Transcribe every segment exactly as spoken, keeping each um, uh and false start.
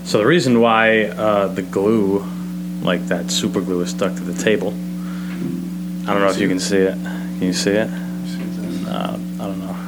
So the reason why uh, the glue, like that super glue, is stuck to the table. I don't know if you can see it. Can you see it? Uh, I don't know.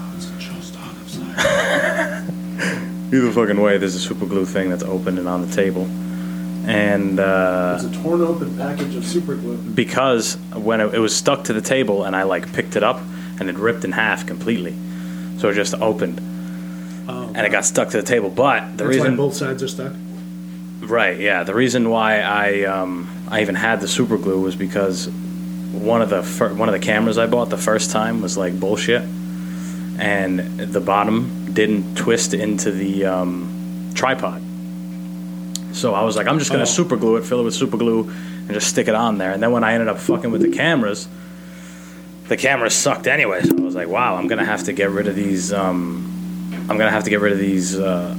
Either fucking way, there's a super glue thing that's open and on the table. And uh, it's a torn open package of super glue. Because when it, it was stuck to the table and I like picked it up and it ripped in half completely, so it just opened oh, and it got stuck to the table. But the that's reason why both sides are stuck. Right, yeah. The reason why I um, I even had the super glue was because one of the fir- one of the cameras I bought the first time was like bullshit, and the bottom didn't twist into the um, tripod. So I was like, I'm just gonna oh. super glue it, fill it with super glue, and just stick it on there. And then when I ended up fucking with the cameras, the cameras sucked anyway. So I was like, wow, I'm gonna have to get rid of these. Um, I'm gonna have to get rid of these. Uh,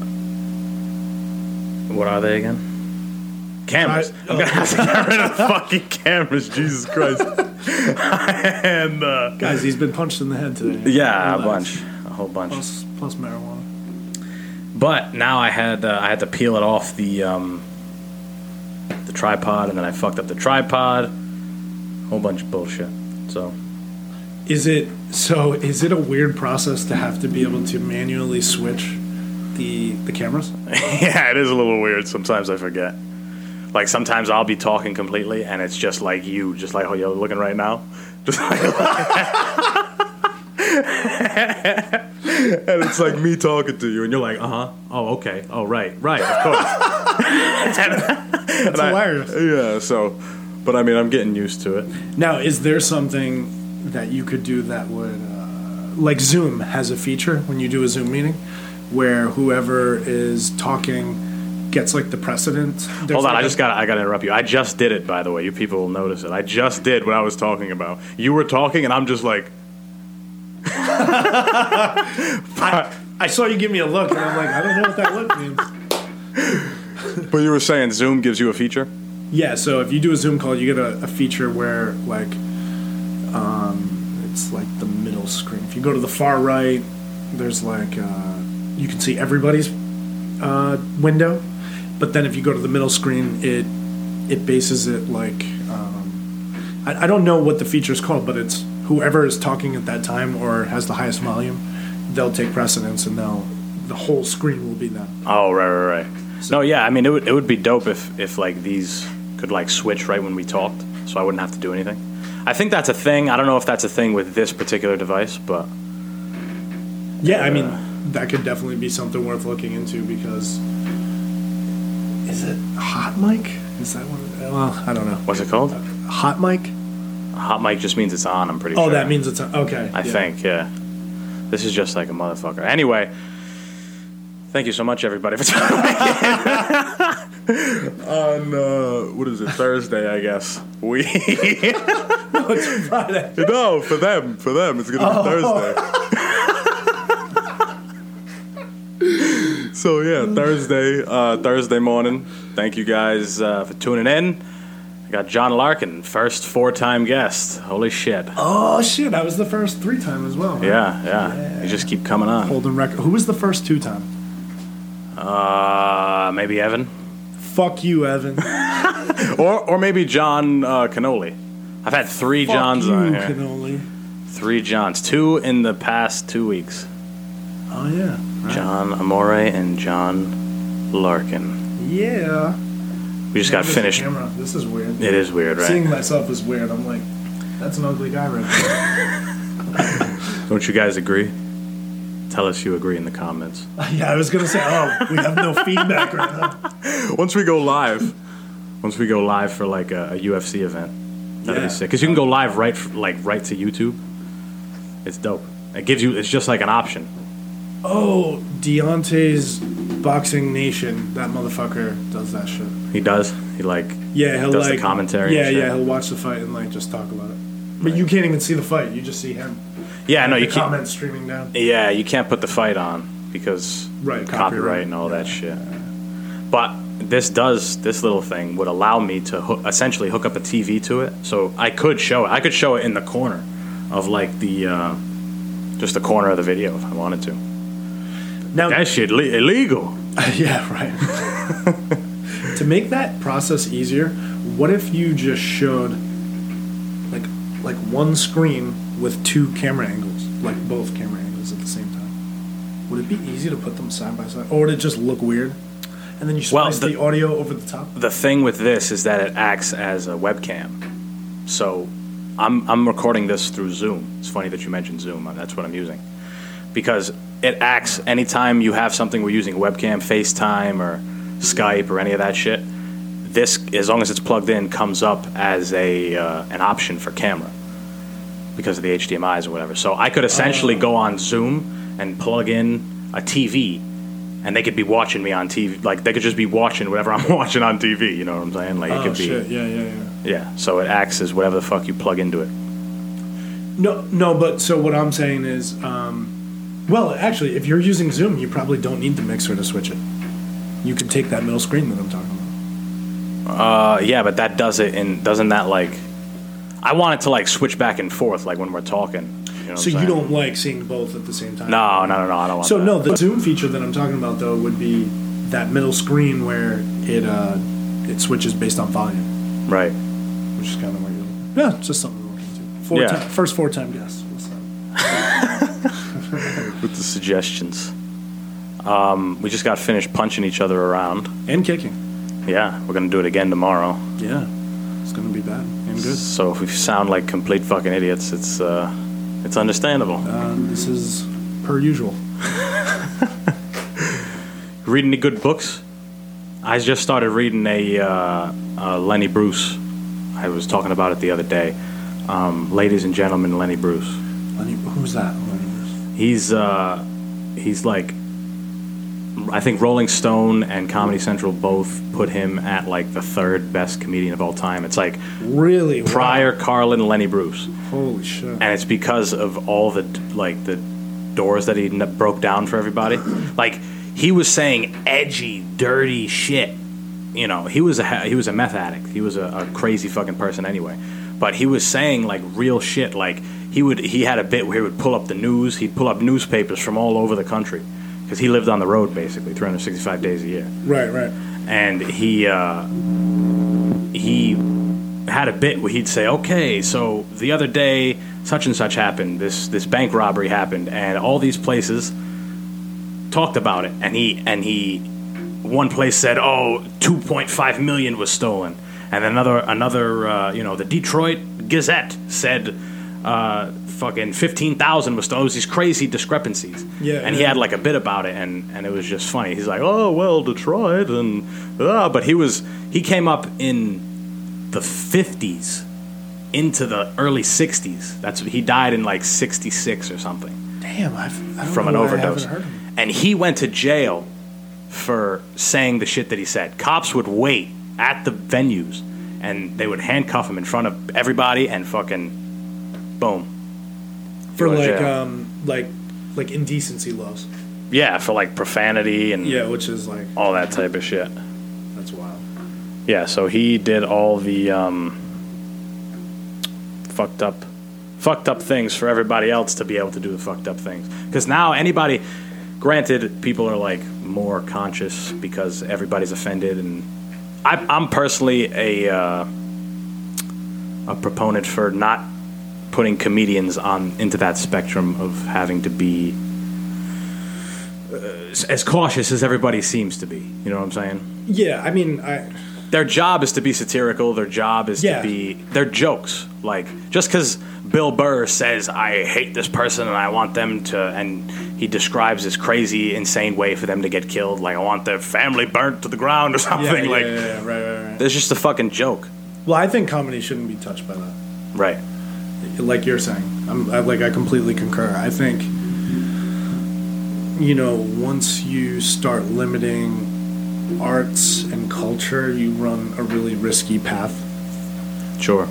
what are they again? Cameras. I'm gonna have to get rid of the fucking cameras. Jesus Christ. and uh, guys, he's been punched in the head today. Yeah, a bunch, a whole bunch. Plus, plus marijuana. But now I had uh, I had to peel it off the um, the tripod, and then I fucked up the tripod. Whole bunch of bullshit. So, is it so? Is it a weird process to have to be able to manually switch the the cameras? Yeah, it is a little weird. Sometimes I forget. Like sometimes I'll be talking completely, and it's just like you, just like how you're looking right now, just like. And it's like me talking to you, and you're like, uh huh, oh okay, oh right, right, of course. That's hilarious. I, yeah, so, but I mean, I'm getting used to it. Now, is there something that you could do that would, uh, like Zoom has a feature when you do a Zoom meeting, where whoever is talking gets like the precedent. There's Hold on, like I just got I got to interrupt you. I just did it, by the way. You people will notice it. I just did what I was talking about. You were talking, and I'm just like. I, I saw you give me a look, and I'm like, I don't know what that look means. But you were saying Zoom gives you a feature? Yeah, so if you do a Zoom call, you get a, a feature where, like, um, it's like the middle screen. If you go to the far right, there's like, uh, you can see everybody's uh, window. But then if you go to the middle screen, it it bases it like, um, I, I don't know what the feature is called, but it's whoever is talking at that time or has the highest volume, they'll take precedence and they'll the whole screen will be them. Oh right, right, right. So, no, yeah, I mean it would it would be dope if if like these could like switch right when we talked, so I wouldn't have to do anything. I think that's a thing. I don't know if that's a thing with this particular device, but yeah, uh, I mean that could definitely be something worth looking into because is it hot mic? Is that one? Well, I don't know. What's it called? Hot mic. Hot mic just means it's on, I'm pretty oh, sure. Oh, that means it's on. Okay. I yeah. think, yeah. This is just like a motherfucker. Anyway, thank you so much, everybody, for tuning in. On, uh, what is it, Thursday, I guess. We. No, it's Friday. No, for them. For them, it's going to oh. be Thursday. So, yeah, Thursday, uh, Thursday morning. Thank you guys uh, for tuning in. I got John Larkin, first four-time guest. Holy shit. Oh, shit. I was the first three-time as well. Right? Yeah, yeah, yeah. You just keep coming on. Holding record. Who was the first two-time? Uh, maybe Evan. Fuck you, Evan. or or maybe John uh, Canoli. I've had three Fuck Johns you, on here. Canoli. Three Johns. Two in the past two weeks. Oh, yeah. Right. John Amore and John Larkin. Yeah. We just got finished. Camera. This is weird. It is weird, right? Seeing myself is weird. I'm like, that's an ugly guy right there. Don't you guys agree? Tell us you agree in the comments. Yeah, I was going to say, oh, we have no feedback right now. Once we go live, once we go live for like a, a U F C event, that'd yeah. be sick. Because you can go live right, like right to YouTube. It's dope. It gives you. It's just like an option. Oh, Deontay's Boxing Nation. That motherfucker does that shit. He does. He like. Yeah, he'll does like the commentary. Yeah, and shit. yeah. He'll watch the fight and like just talk about it. But right. You can't even see the fight. You just see him. Yeah, no, the you can't. Comments streaming down. Yeah, you can't put the fight on because right, copyright, copyright and all yeah. that shit. But this does this little thing would allow me to ho- essentially hook up a T V to it, so I could show it. I could show it in the corner of like the uh, just the corner of the video if I wanted to. Now that shit li- illegal. Yeah, right. To make that process easier, what if you just showed like like one screen with two camera angles, like both camera angles at the same time? Would it be easy to put them side by side, or would it just look weird? And then you splice Well, the, the- audio over the top. The thing with this is that it acts as a webcam. So I'm I'm recording this through Zoom. It's funny that you mentioned Zoom. That's what I'm using. Because it acts anytime you have something we're using webcam, FaceTime, or Skype, or any of that shit. This, as long as it's plugged in, comes up as a uh, an option for camera because of the H D M Is or whatever. So I could essentially Oh. go on Zoom and plug in a T V, and they could be watching me on T V. Like they could just be watching whatever I'm watching on T V. You know what I'm saying? Like it Oh could be, shit! Yeah, yeah, yeah. yeah. So it acts as whatever the fuck you plug into it. No, no. But so what I'm saying is, um, well, actually, if you're using Zoom, you probably don't need the mixer to switch it. You can take that middle screen that I'm talking about. Uh, yeah, but that does it, and doesn't that like? I want it to like switch back and forth, like when we're talking. You know what So I'm you saying? don't like seeing both at the same time? No, no, no, no. I don't want. So that. no, the Zoom feature that I'm talking about though would be that middle screen where it uh, it switches based on volume, Right. which is kind of like yeah, it's just something to look into. Four Yeah. time, first four time guess. What's that? With the suggestions. Um, we just got finished punching each other around. And kicking. Yeah, we're gonna do it again tomorrow. Yeah, it's gonna be bad and good. So if we sound like complete fucking idiots, it's uh, it's understandable. Uh, this is per usual. Read any good books? I just started reading a uh, uh, Lenny Bruce. I was talking about it the other day. Um, Ladies and Gentlemen, Lenny Bruce. Lenny, who's that? Lenny Bruce? He's uh, he's like, I think Rolling Stone and Comedy Central both put him at like the third best comedian of all time. It's like Really? Pryor, Carlin, Lenny Bruce, Wow. Holy shit. and it's because of all the like the doors that he n- broke down for everybody. Like he was saying edgy, dirty shit. You know, he was a ha- he was a meth addict. He was a, a crazy fucking person anyway. But he was saying like real shit. Like he would he had a bit where he would pull up the news. He'd pull up newspapers from all over the country because he lived on the road basically three hundred sixty-five days a year. Right, right. And he uh, he had a bit where he'd say, "Okay, so the other day such and such happened. This this bank robbery happened, and all these places talked about it." And he and he one place said, "Oh, two point five million was stolen," and another another uh, you know the Detroit Gazette said. Uh, fucking fifteen thousand was stolen. It was these crazy discrepancies. Yeah, and he yeah. had like a bit about it, and, and it was just funny. He's like, oh, well, Detroit, and, uh, but he was, he came up in the fifties into the early sixties. That's, he died in like sixty-six or something Damn, I've, I don't from an know why I overdose. haven't heard of him. And he went to jail for saying the shit that he said. Cops would wait at the venues, and they would handcuff him in front of everybody, and fucking, boom. For Go to like, jail. um, like, like indecency laws. Yeah, for like profanity and Yeah, which is like, all that type of shit. that's wild. Yeah, so he did all the um, fucked up, fucked up things for everybody else to be able to do the fucked up things. Because now anybody, granted, people are like more conscious because everybody's offended, and I, I'm personally a uh, a proponent for not putting comedians on into that spectrum of having to be uh, as cautious as everybody seems to be. You know what I'm saying? Yeah, I mean, I. Their job is to be satirical. Their job is Yeah. to be. They're jokes. Like just because Bill Burr says I hate this person and I want them to, and he describes this crazy, insane way for them to get killed. Like I want their family burnt to the ground or something. Yeah, yeah, like yeah, yeah, right, right, right. it's just a fucking joke. Well, I think comedy shouldn't be touched by that. Right. Like you're saying, I'm I, like I completely concur. I think, you know, once you start limiting arts and culture, you run a really risky path. Sure.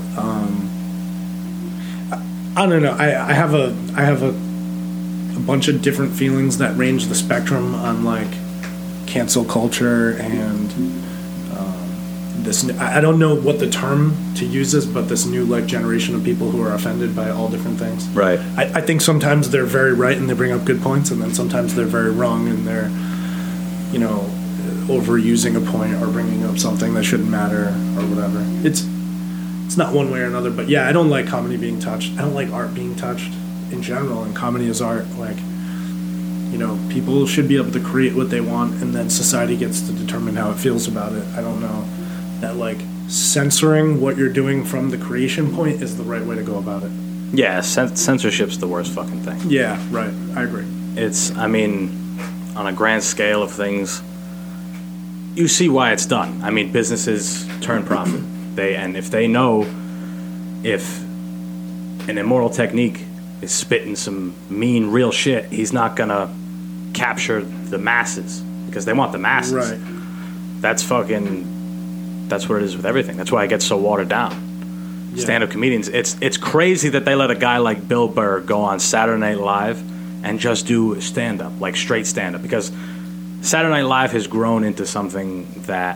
I don't know. I, I have a I have a a bunch of different feelings that range the spectrum on like cancel culture and um, this. n- I I don't know what the term to use is, but this new like generation of people who are offended by all different things. Right. I, I think sometimes they're very right and they bring up good points, and then sometimes they're very wrong and they're you know, overusing a point or bringing up something that shouldn't matter or whatever. It's it's not one way or another, but yeah, I don't like comedy being touched. I don't like art being touched in general, and comedy is art. Like, you know, people should be able to create what they want, and then society gets to determine how it feels about it. I don't know that, like, censoring what you're doing from the creation point is the right way to go about it. Yeah, cen- censorship's the worst fucking thing. Yeah, right. I agree. It's, I mean, on a grand scale of things, you see why it's done. I mean, businesses turn profit. They and if they know if an Immortal Technique is spitting some mean, real shit, he's not gonna capture the masses because they want the masses. Right. That's fucking. That's what it is with everything. That's why it gets so watered down. Yeah. Stand-up comedians. It's it's crazy that they let a guy like Bill Burr go on Saturday Night Live and just do stand-up, like straight stand-up, because Saturday Night Live has grown into something that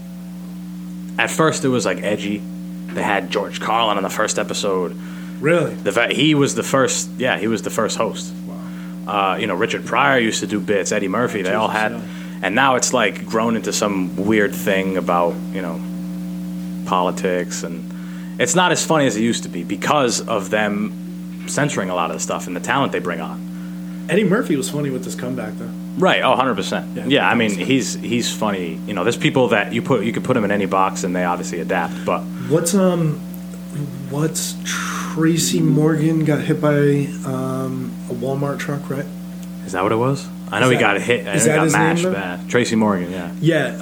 at first it was like edgy. They had George Carlin on the first episode. Really? The fa- he was the first. Yeah, he was the first host. Wow. Uh, you know, Richard Pryor used to do bits. Eddie Murphy. They all Jesus, had, yeah. and now it's like grown into some weird thing about, you know, politics, and it's not as funny as it used to be because of them censoring a lot of the stuff and the talent they bring on. Eddie Murphy was funny with this comeback, though. Right. Oh, one hundred percent. Yeah, Yeah, I mean, awesome. he's he's funny. You know, there's people that you put you could put him in any box and they obviously adapt. But What's um, what's Tracy Morgan got hit by um a Walmart truck, right? is that what it was? I know Is he that- got hit. I is know he that got his name, mashed though? bad. Tracy Morgan. Yeah. Yeah.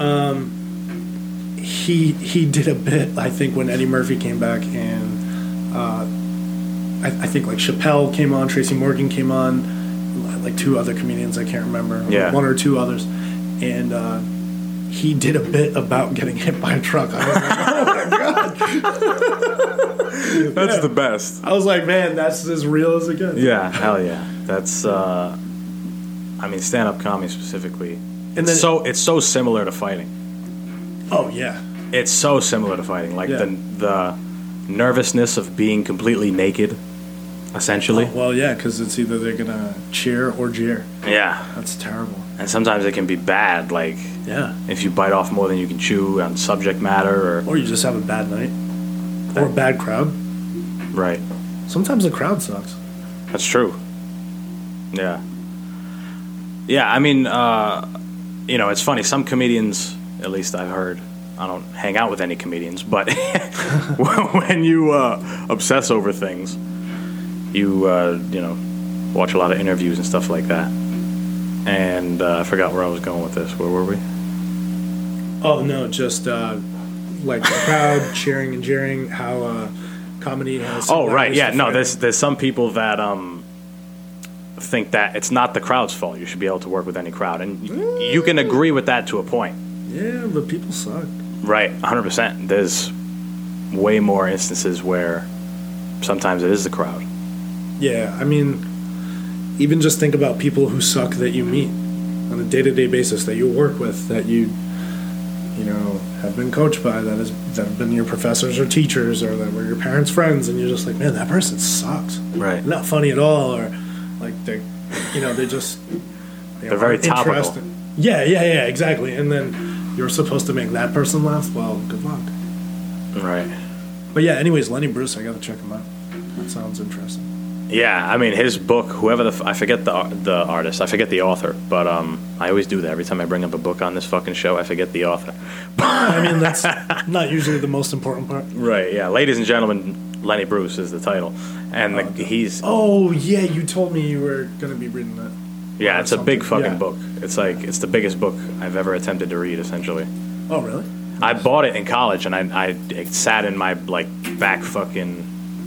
Um, he he did a bit, I think, when Eddie Murphy came back, and uh, I, I think like Chappelle came on, Tracy Morgan came on, like two other comedians I can't remember, Yeah. one or two others, and uh, he did a bit about getting hit by a truck. I was like, oh my god, That's Yeah. the best. I was like, man, that's as real as it gets. Yeah. Hell yeah. That's. Uh, I mean, stand-up comedy specifically. And It's then so it's so similar to fighting. oh yeah, It's so similar to fighting. Like Yeah. the the nervousness of being completely naked, essentially. oh, well yeah, because it's either they're gonna cheer or jeer. Yeah. That's terrible. And sometimes it can be bad. Like Yeah. if you bite off more than you can chew on subject matter, or Or you just have a bad night. Or a bad crowd. right. Sometimes the crowd sucks. That's true. Yeah. Yeah, I mean, uh, you know, it's funny. Some comedians, at least I've heard, I don't hang out with any comedians, but when you uh, obsess over things, you, uh, you know, watch a lot of interviews and stuff like that. And uh, I forgot where I was going with this. Where were we? Oh, no, just uh, like the crowd cheering and jeering, how uh, comedy has. Oh, right. similarities Yeah, to no, fighting. there's, there's some people that um, think that it's not the crowd's fault. You should be able to work with any crowd. And y- you can agree with that to a point. Yeah, but people suck. Right, one hundred percent. There's way more instances where sometimes it is the crowd. Yeah, I mean, even just think about people who suck that you meet on a day-to-day basis, that you work with, that you, you know, have been coached by, that has that have been your professors or teachers, or that were your parents' friends, and you're just like, man, that person sucks. Right. They're not funny at all, or like they, you know, they just they They're very aren't topical. interested. Yeah, yeah, yeah, exactly. And then you're supposed to make that person laugh. Well, good luck. Right. But yeah, anyways, Lenny Bruce, I got to check him out. That sounds interesting. Yeah, I mean, his book, whoever the, f- I forget the the artist, I forget the author, but um, I always do that. Every time I bring up a book on this fucking show, I forget the author. I mean, that's not usually the most important part. Right, yeah. Ladies and gentlemen, Lenny Bruce is the title. And the, he's, Oh yeah, you told me you were gonna be reading that. yeah, or it's a big something, fucking yeah. book. It's like, it's the biggest book I've ever attempted to read, essentially. Oh really? I bought it in college, and I, I it sat in my, like, back fucking,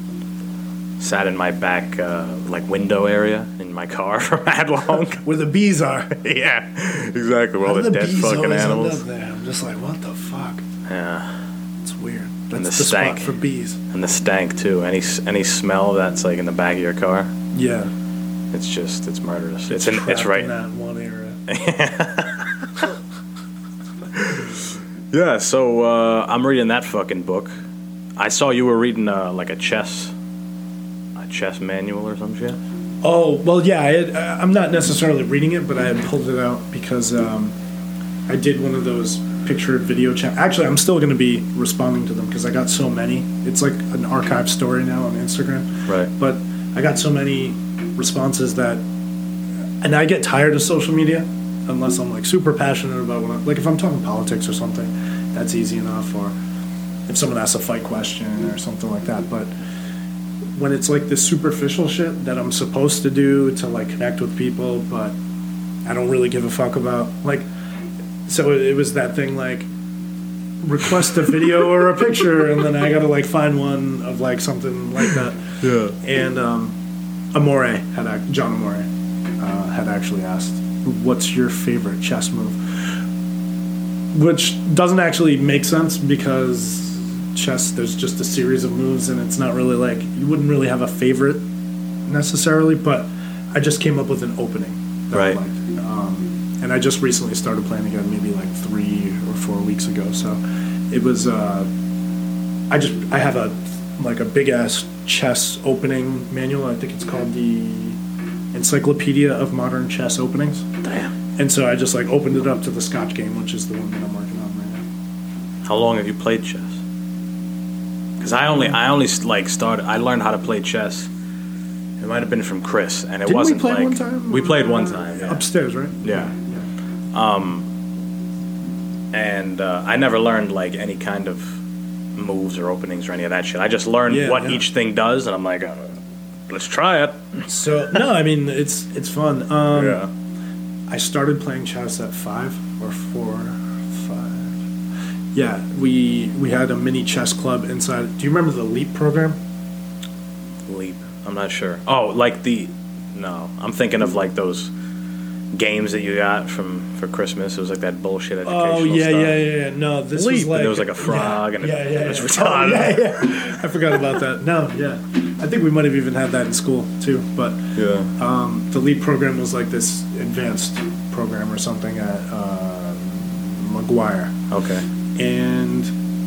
sat in my back, uh, like, window area in my car for mad long. Where the bees are. Yeah, exactly. Where all How the, do dead bees fucking always end animals. up there? I'm just like, what the fuck? Yeah, It's weird. That's the the, stank. spot for bees. and the stank too. Any s- any smell that's like in the back of your car, Yeah. it's just it's murderous. It's in, trapped it's right. in that one area. Yeah. So uh, I'm reading that fucking book. I saw you were reading uh, like a chess, a chess manual or some shit. Oh well, yeah. I had, uh, I'm not necessarily reading it, but I had pulled it out because um, I did one of those picture video chat. Actually, I'm still going to be responding to them because I got so many. It's like an archive story now on Instagram. Right. But I got so many responses that, and I get tired of social media unless I'm like super passionate about what I'm, like if I'm talking politics or something, that's easy enough. Or if someone asks a fight question or something like that. But when it's like this superficial shit that I'm supposed to do to like connect with people, but I don't really give a fuck about, like, so it, it was that thing like request a video or a picture, and then I gotta like find one of like something like that. Yeah. And um, Amore had ac- John Amore uh, had actually asked, "What's your favorite chess move?" Which doesn't actually make sense because chess, there's just a series of moves, and it's not really like you wouldn't really have a favorite necessarily. But I just came up with an opening that Right. I liked. Um, and I just recently started playing again, maybe like three or four weeks ago. So it was. Uh, I just I have a like a big ass chess opening manual. I think it's called the Encyclopedia of Modern Chess Openings. Damn. And so I just like opened it up to the Scotch game, which is the one that I'm working on right now. How long have you played chess? Because I only, I only like started. I learned how to play chess. It might have been from Chris, and it Didn't wasn't we play like one time? we played one time. Yeah. Upstairs, right? Yeah. And uh, I never learned like any kind of moves or openings or any of that shit. I just learned Yeah, what yeah. each thing does, and I'm like, uh, let's try it. So no, I mean it's it's fun. Um, Yeah. I started playing chess at five or four, five. Yeah, we we had a mini chess club inside. Do you remember the Leap program? Leap. I'm not sure. Oh, like the. No, I'm thinking of like those games that you got from for Christmas. It was like that bullshit educational Oh yeah, stuff. yeah, yeah, yeah. No, this Leap, was and like there was like a frog yeah, and it- yeah, yeah, it was yeah. retarded. Oh, yeah, yeah. I forgot about that. No, yeah, I think we might have even had that in school too. But Yeah. um, the Leap program was like this advanced program or something at uh, McGuire, Okay. and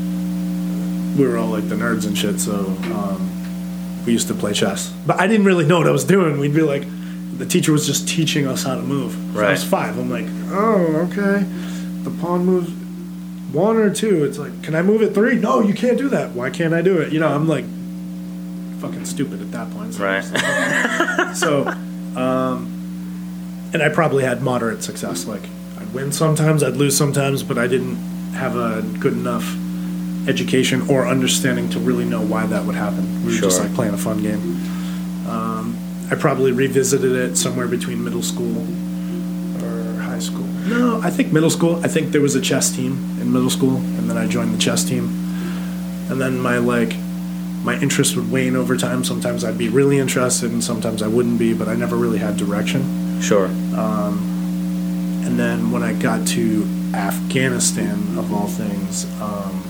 we were all like the nerds and shit. So um, we used to play chess, but I didn't really know what I was doing. We'd be like, the teacher was just teaching us how to move. So I was Right. five. I'm like, oh, okay. The pawn moves one or two. It's like, can I move it three? No, you can't do that. Why can't I do it? You know, I'm like fucking stupid at that point. So, Right. so um, and I probably had moderate success. Like, I'd win sometimes, I'd lose sometimes, but I didn't have a good enough education or understanding to really know why that would happen. We were just Sure. like playing a fun game. Um, I probably revisited it somewhere between middle school or high school. No, I think middle school. I think there was a chess team in middle school, and then I joined the chess team. And then my like my interest would wane over time. Sometimes I'd be really interested, and sometimes I wouldn't be. But I never really had direction. Sure. And then when I got to Afghanistan, of all things, um,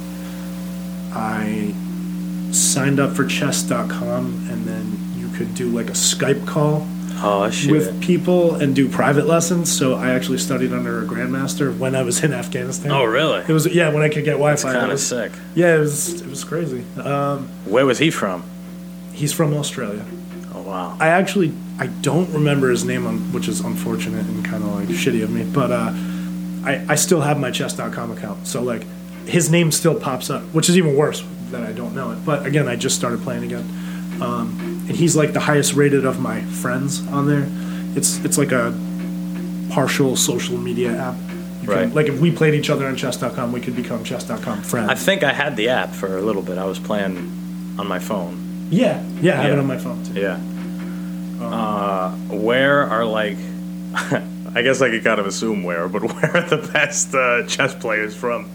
I signed up for chess dot com, and then you could do like a Skype call Oh shit. with people and do private lessons. So I actually studied under a grandmaster when I was in Afghanistan. Oh really? It was yeah when I could get Wi-Fi. Kind it of was- sick. Yeah, it was it was crazy. Um, Where was he from? he's from Australia. Oh wow. I actually I don't remember his name, on, which is unfortunate and kind of like shitty of me. But uh, I I still have my chess dot com account, so like his name still pops up, which is even worse that I don't know it. But again, I just started playing again, um, and he's like the highest rated of my friends on there. It's it's like a partial social media app. You can- Right. like if we played each other on chess dot com, we could become chess dot com friends. I think I had the app for a little bit. I was playing on my phone. yeah, yeah, I have it Yeah. on my phone too. Yeah. Uh, where are like? I guess I could kind of assume where, but where are the best uh, chess players from?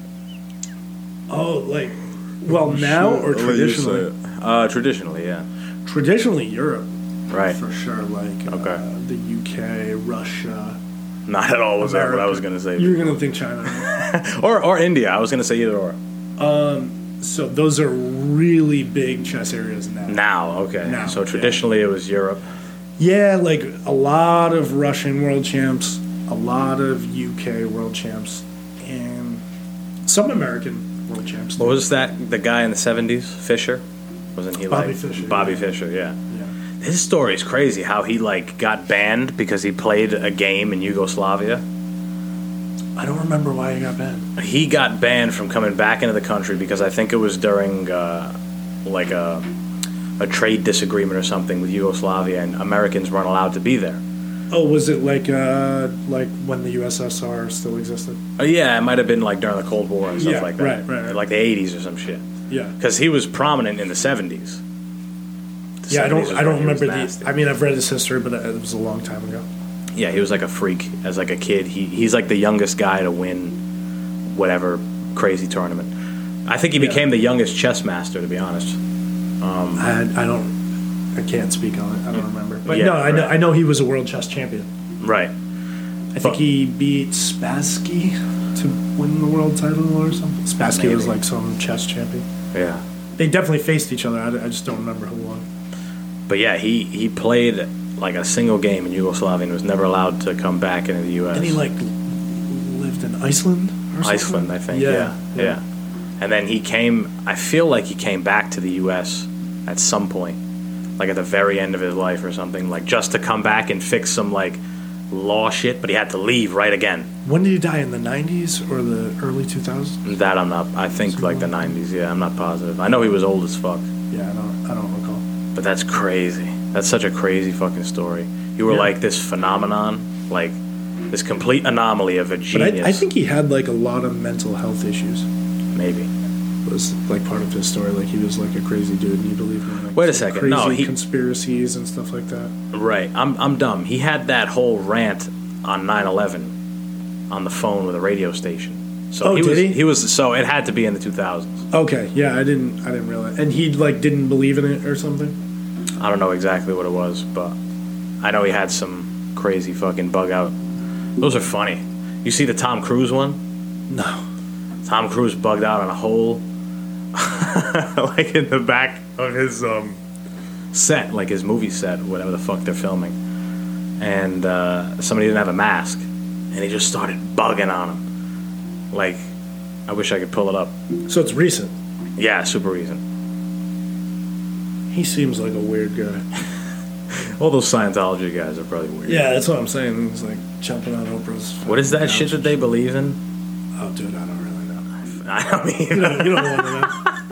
Oh, like well now or traditionally? Uh, traditionally, yeah. Traditionally Europe. Right. For sure, like uh, Okay. the U K, Russia. Not at all was that what I America. was gonna say. You were gonna think China. right? or or India. I was gonna say either or. So those are really big chess areas now. Now, okay. Now, so yeah. traditionally it was Europe. Yeah, like a lot of Russian world champs, a lot of U K world champs, and some American world champs. What was that? The guy in the seventies, Fischer, wasn't he Bobby like Fischer, Bobby yeah. Fischer? Yeah. Yeah. His story is crazy. How he like got banned because he played a game in Yugoslavia. I don't remember why he got banned. He got banned from coming back into the country because I think it was during uh, like a a trade disagreement or something with Yugoslavia, and Americans weren't allowed to be there. Oh, was it like uh, like when the U S S R still existed? Oh, yeah, it might have been like during the Cold War and stuff Yeah, like that. right, right, right. Like the eighties or some shit. Yeah. Because he was prominent in the seventies. The Yeah, I don't seventies was I don't when he was remember nasty. the. I mean, I've read his history, but it was a long time ago. Yeah, he was like a freak as like a kid. He he's like the youngest guy to win whatever crazy tournament. I think he Yeah. became the youngest chess master, to be honest. I I don't. I can't speak on it. I don't remember. But Yeah, no, I know right. I know he was a world chess champion. Right. I But- think he beat Spassky to win the world title or something. Spassky was Maybe. like some chess champion. Yeah. They definitely faced each other. I, I just don't remember who won. But yeah, he, he played like a single game in Yugoslavia and was never allowed to come back into the U S. And he like lived in Iceland or something? Iceland, I think. Yeah, Yeah, yeah. yeah. And then he came. I feel like he came back to the U S at some point, like at the very end of his life or something, like just to come back and fix some like law shit. But he had to leave right again. When did he die? In the nineties or the early two thousands? That I'm not. I think like the nineties. Yeah, I'm not positive. I know he was old as fuck. Yeah, I don't. I don't recall. But that's crazy. That's such a crazy fucking story. You were Yeah. like this phenomenon, like this complete anomaly of a But genius. I, I think he had like a lot of mental health issues. maybe. Was like part of his story. Like he was like a crazy dude, and he believed in like Wait a some second. crazy No, he- conspiracies and stuff like that. Right. I'm I'm dumb. He had that whole rant on nine eleven on the phone with a radio station. So Oh, he did was, he? He was so it had to be in the two thousands. Okay, yeah, I didn't. I didn't realize. And he like didn't believe in it or something. I don't know exactly what it was, but I know he had some crazy fucking bug out. Those are funny. You see the Tom Cruise one? No. Tom Cruise bugged out on a hole like in the back of his um, set, like his movie set, whatever the fuck they're filming. And uh, somebody didn't have a mask, and he just started bugging on him. Like, I wish I could pull it up. So it's recent. Yeah, super recent. He seems like a weird guy. All those Scientology guys are probably weird. Yeah, that's what I'm saying. He's like jumping on Oprah's. What is that couch. shit that they believe in? Oh, dude, I don't really know. I don't mean. You don't, you don't want to know.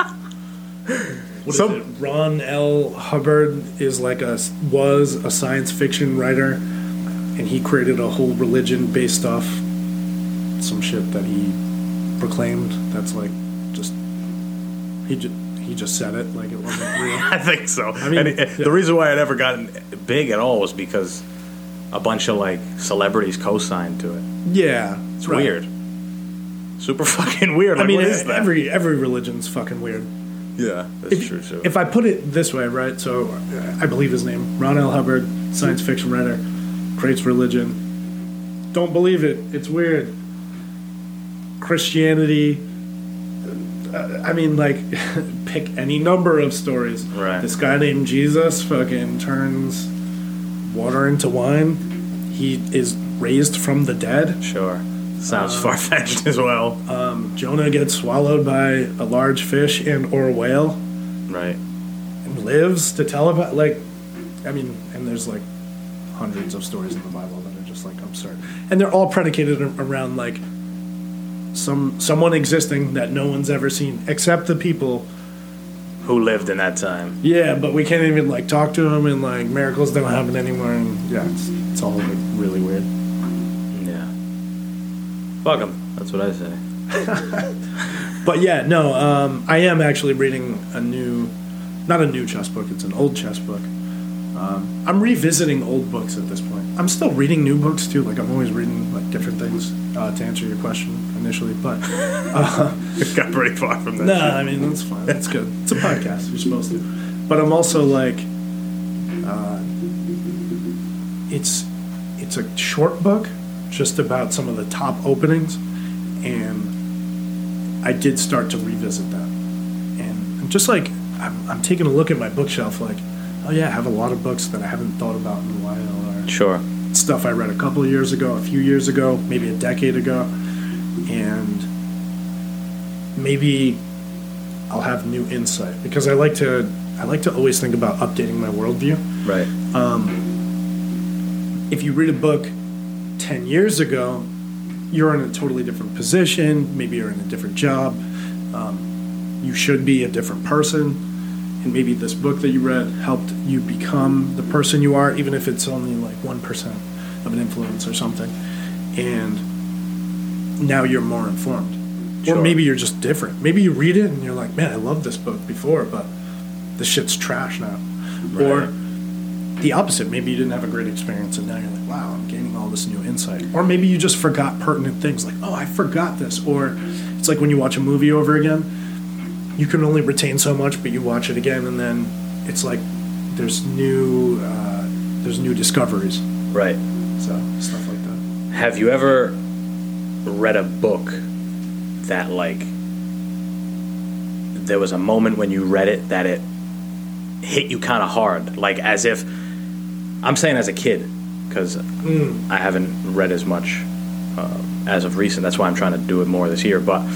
What Some- is it? Ron L. Hubbard is like a was a science fiction writer, and he created a whole religion based off some shit that he proclaimed. That's like just he just he just said it like it wasn't real. I think so. I mean, and it, yeah. the reason why it never gotten big at all was because a bunch of like celebrities co-signed to it. Yeah, It's weird. Super fucking weird. Like, I mean, what is that? every every religion's fucking weird. yeah, that's If, true too. if I put it this way, right? So uh, I believe his name, Ron L. Hubbard, science fiction writer, creates religion. Don't believe it. It's weird. Christianity. Uh, I mean, like, pick any number of stories. Right. This guy named Jesus fucking turns water into wine. He is raised from the dead. Sure. Sounds Uh, far fetched as well. Um, Jonah gets swallowed by a large fish and or whale. Right. And lives to tell about, like, I mean, and there's like hundreds of stories in the Bible that are just like absurd, and they're all predicated ar- around like some someone existing that no one's ever seen except the people. Who lived in that time? Yeah, but we can't even like talk to them, and like miracles don't happen anymore, and yeah, it's it's all like really weird. Yeah. Fuck 'em. That's what I say. But yeah, no, um, I am actually reading a new, not a new chess book. It's an old chess book. Um, I'm revisiting old books at this point. I'm still reading new books too. Like I'm always reading like different things uh, to answer your question initially. But uh, It got pretty far from that. no, shit. I mean that's fine. That's good. It's a podcast. You're supposed to. But I'm also like, uh, it's it's a short book, just about some of the top openings, and I did start to revisit that, and I'm just like I'm, I'm taking a look at my bookshelf, like, oh yeah, I have a lot of books that I haven't thought about in a while, or Sure. stuff I read a couple of years ago, a few years ago, maybe a decade ago, and maybe I'll have new insight because I like to I like to always think about updating my worldview. Right. If you read a book ten years ago, you're in a totally different position. Maybe you're in a different job. Um, you should be a different person. And maybe this book that you read helped you become the person you are, even if it's only like one percent of an influence or something. And now you're more informed. Sure. Or maybe you're just different. Maybe you read it and you're like, man, I loved this book before, but this shit's trash now. Right. Or the opposite. Maybe you didn't have a great experience and now you're like, wow, I'm gaining all this new insight. Or maybe you just forgot pertinent things like, oh, I forgot this. Or it's like when you watch a movie over again, you can only retain so much, but you watch it again and then it's like there's new uh, there's new discoveries. Right. So stuff like that. Have you ever read a book that, like, there was a moment when you read it that it hit you kind of hard, like as if, I'm saying as a kid, because mm. I haven't read as much uh, as of recent. That's why I'm trying to do it more this year. But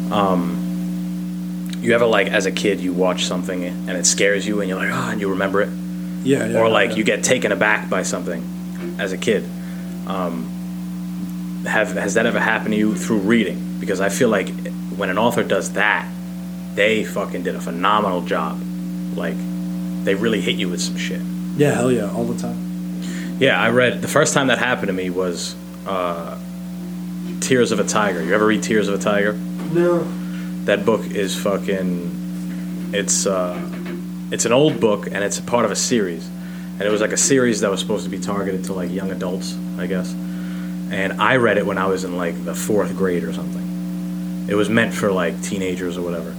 um, you ever, like, as a kid, you watch something and it scares you and you're like, oh, and you remember it? Yeah, yeah. Or, like, yeah. you get taken aback by something as a kid. Um, have Has that ever happened to you through reading? Because I feel like when an author does that, they fucking did a phenomenal job. Like, they really hit you with some shit. Yeah, hell yeah, all the time. Yeah, I read, the first time that happened to me was uh, Tears of a Tiger. You ever read Tears of a Tiger? No. That book is fucking, it's uh, it's an old book and it's a part of a series. And it was like a series that was supposed to be targeted to like young adults, I guess. And I read it when I was in like the fourth grade or something. It was meant for like teenagers or whatever.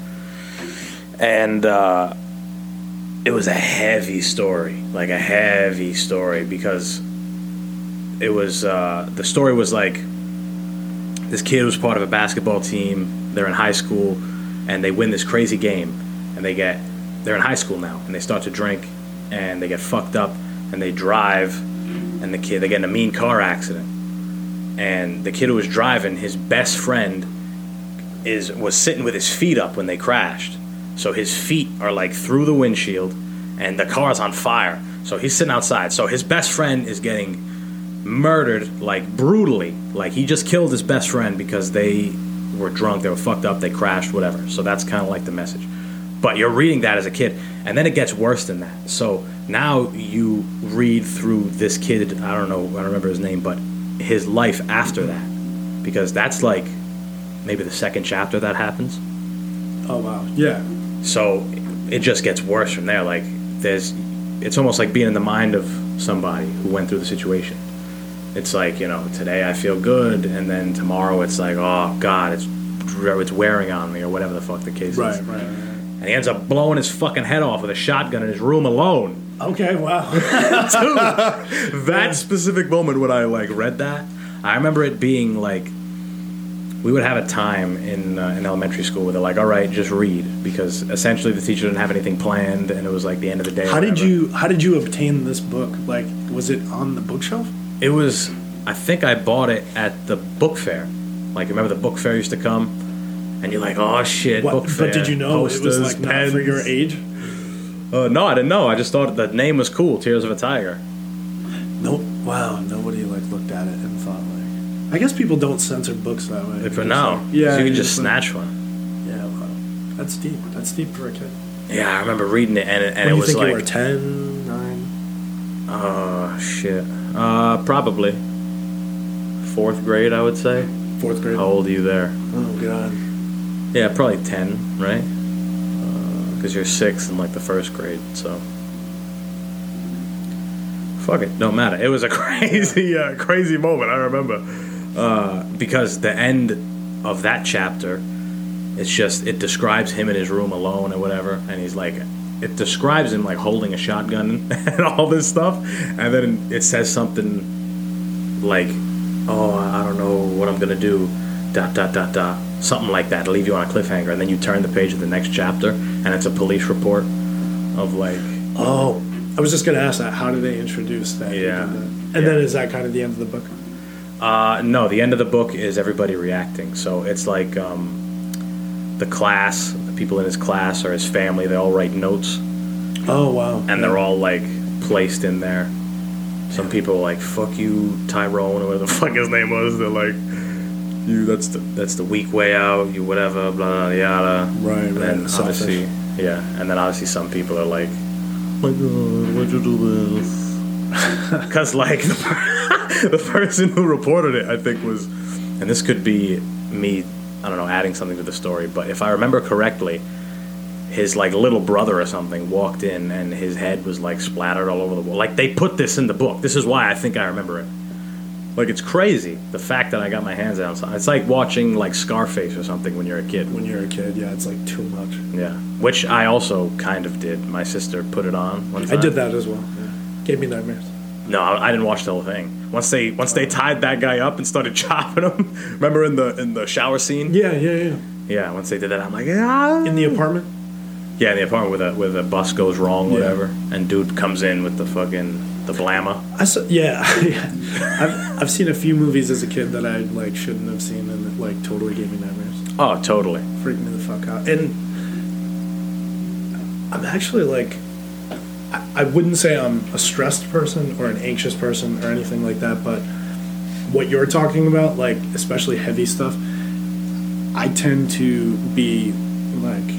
And uh, it was a heavy story, like a heavy story, because it was, uh, the story was like, this kid was part of a basketball team, they're in high school, and they win this crazy game, and they get, they're in high school now, and they start to drink, and they get fucked up, and they drive, and the kid, they get in a mean car accident. And the kid who was driving, his best friend is was sitting with his feet up when they crashed. So his feet are like through the windshield and the car's on fire. So he's sitting outside. So his best friend is getting murdered, like brutally. Like he just killed his best friend because they were drunk, they were fucked up, they crashed, whatever. So that's kind of like the message. But you're reading that as a kid, and then it gets worse than that. So now you read through this kid, I don't know, I don't remember his name, but his life after that, because that's like maybe the second chapter that happens. Oh wow. Yeah. So it just gets worse from there. Like there's, it's almost like being in the mind of somebody who went through the situation. It's like, you know, today I feel good, and then tomorrow it's like, oh God, it's it's wearing on me, or whatever the fuck the case right, is. Right, right, right. And he ends up blowing his fucking head off with a shotgun in his room alone. Okay, wow. Dude, that specific moment when I like read that, I remember it being like, we would have a time in uh, in elementary school where they're like, all right, just read, because essentially the teacher didn't have anything planned, and it was like the end of the day. How did you How did you obtain this book? Like, was it on the bookshelf? It was. I think I bought it at the book fair. Like, remember the book fair used to come, and you're like, oh shit, what, book fair. But did you know posters, it was like pens. not for your age? Uh, no, I didn't know. I just thought the name was cool, Tears of a Tiger. Nope. Wow. Nobody like looked at it and thought like. I guess people don't censor books that way. For now, like, yeah, so you can just just snatch like, one. Yeah, wow. That's deep. That's deep for a kid. Yeah, I remember reading it, and it, and what it do you was think like, you were ten, nine? Oh shit. Uh, probably fourth grade, I would say. Fourth grade. How old are you there? Oh god. Yeah, probably ten, right? Because uh, you're six in like the first grade, so fuck it, don't matter. It was a crazy, uh, crazy moment. I remember uh, because the end of that chapter, it's just it describes him in his room alone or whatever, and he's like, it describes him like holding a shotgun and all this stuff, and then it says something like, oh, I don't know what I'm gonna do, dot dot dot dot, something like that to leave you on a cliffhanger, and then you turn the page of the next chapter, and it's a police report of like, oh, I was just gonna ask that. How do they introduce that? Yeah. And yeah. then is that kind of the end of the book? Uh, no, the end of the book is everybody reacting. So it's like um, the class, the people in his class or his family, they all write notes. Oh wow! And they're all like placed in there. Some people are like, fuck you, Tyrone, or whatever the fuck his name was. They're like, you that's the that's the weak way out. You whatever, blah blah yada. Right, and right. then Selfish. obviously, yeah, and then obviously some people are like, "My God, why'd you do this?" Because like the, per- the person who reported it, I think was, and this could be me, I don't know, adding something to the story, but if I remember correctly, his like little brother or something walked in and his head was like splattered all over the wall. Like they put this in the book. This is why I think I remember it. Like it's crazy the fact that I got my hands on it. It's like watching like Scarface or something when you're a kid. When you're a kid, yeah, it's like too much. Yeah, which I also kind of did. My sister put it on one time. I did that as well. Yeah. Gave me nightmares. No, I I didn't watch the whole thing. Once they once they tied that guy up and started chopping him. Remember in the in the shower scene? Yeah, yeah, yeah. Yeah. Once they did that, I'm like, ah. In the apartment. Yeah, in the apartment where the where the bus goes wrong, Yeah. whatever, and dude comes in with the fucking the blamma. I saw, yeah, I've I've seen a few movies as a kid that I like shouldn't have seen and that like totally gave me nightmares. Oh, totally. Freaked me the fuck out. And I'm actually like, I, I wouldn't say I'm a stressed person or an anxious person or anything like that, but what you're talking about, like especially heavy stuff, I tend to be like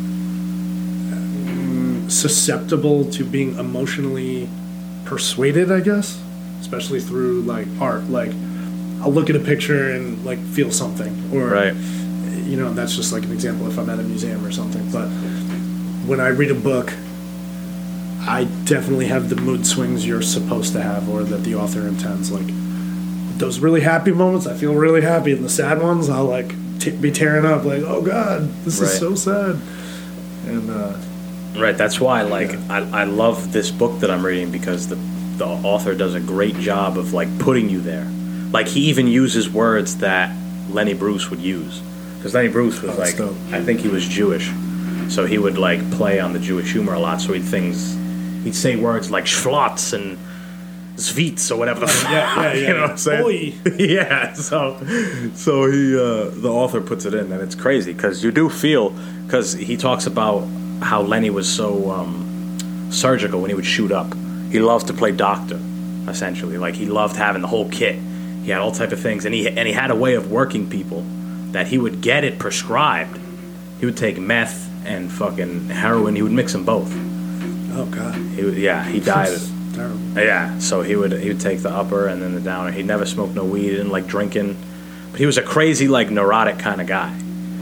susceptible to being emotionally persuaded, I guess, especially through like art. Like I'll look at a picture and like feel something, or Right. you know, that's just like an example if I'm at a museum or something. But when I read a book, I definitely have the mood swings you're supposed to have, or that the author intends. Like those really happy moments, I feel really happy, and the sad ones, I'll like t- be tearing up, like, oh god, this Right. is so sad. And uh, Right, that's why like Yeah. I, I love this book that I'm reading because the the author does a great job of like putting you there. Like he even uses words that Lenny Bruce would use. Because Lenny Bruce was Oh, that's like dope. I think he was Jewish. So he would like play on the Jewish humor a lot. So he'd things he'd say words like schlots and Zvits or whatever the fuck. yeah, yeah, yeah. You know what I'm saying? Oi. Yeah, so so he uh, the author puts it in, and it's crazy because you do feel, because he talks about how Lenny was so um, surgical when he would shoot up. He loved to play doctor, essentially. Like he loved having the whole kit. He had all type of things, and he and he had a way of working people that he would get it prescribed. He would take meth and fucking heroin. He would mix them both. oh god, He would, yeah, he died. That's terrible. Yeah, so he would he would take the upper and then the downer. He never smoked no weed, he didn't like drinking, but he was a crazy like neurotic kind of guy.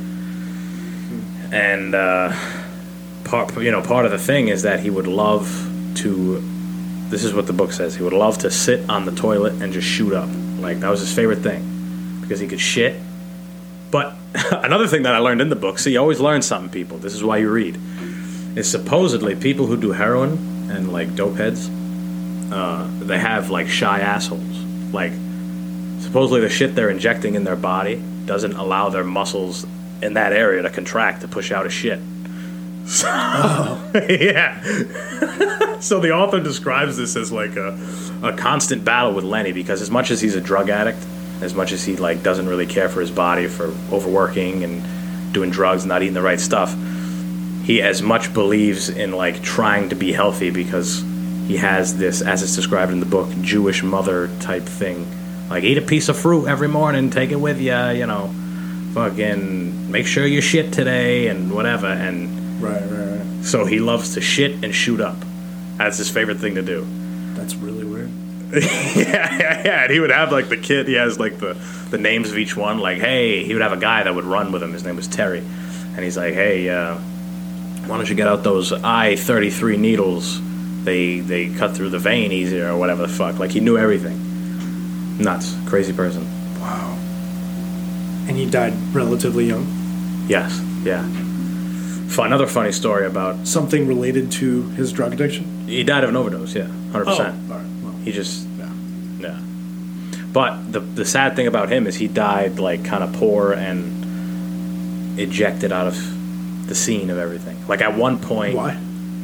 And uh, part you know part of the thing is that he would love to. This is what the book says. He would love to sit on the toilet and just shoot up. Like that was his favorite thing because he could shit. But another thing that I learned in the book. See, you always learn something, people. This is why you read. Is supposedly people who do heroin and like dope heads. Uh, they have like shy assholes. Like supposedly the shit they're injecting in their body doesn't allow their muscles in that area to contract to push out a shit. So, yeah. So the author describes this as like a, a constant battle with Lenny because as much as he's a drug addict, as much as he like doesn't really care for his body for overworking and doing drugs, not eating the right stuff, he as much believes in like trying to be healthy because he has this, as it's described in the book, Jewish mother type thing. Like eat a piece of fruit every morning, take it with you, you know, fucking make sure you shit today and whatever. And Right, right, right. so he loves to shit and shoot up. That's his favorite thing to do. That's really weird. yeah, yeah, yeah. And he would have like the kid. He has like the the names of each one. Like, hey, he would have a guy that would run with him. His name was Terry, and he's like, hey, uh, why don't you get out those I thirty-three needles? They they cut through the vein easier or whatever the fuck. Like he knew everything. Nuts, crazy person. Wow. And he died relatively young. Yes, yeah. Fun, another funny story about Something related to his drug addiction. he died of an overdose. Yeah, hundred Oh, all percent. right. Well, He just yeah. yeah. But the the sad thing about him is he died like kind of poor and ejected out of the scene of everything. Like at one point, Why?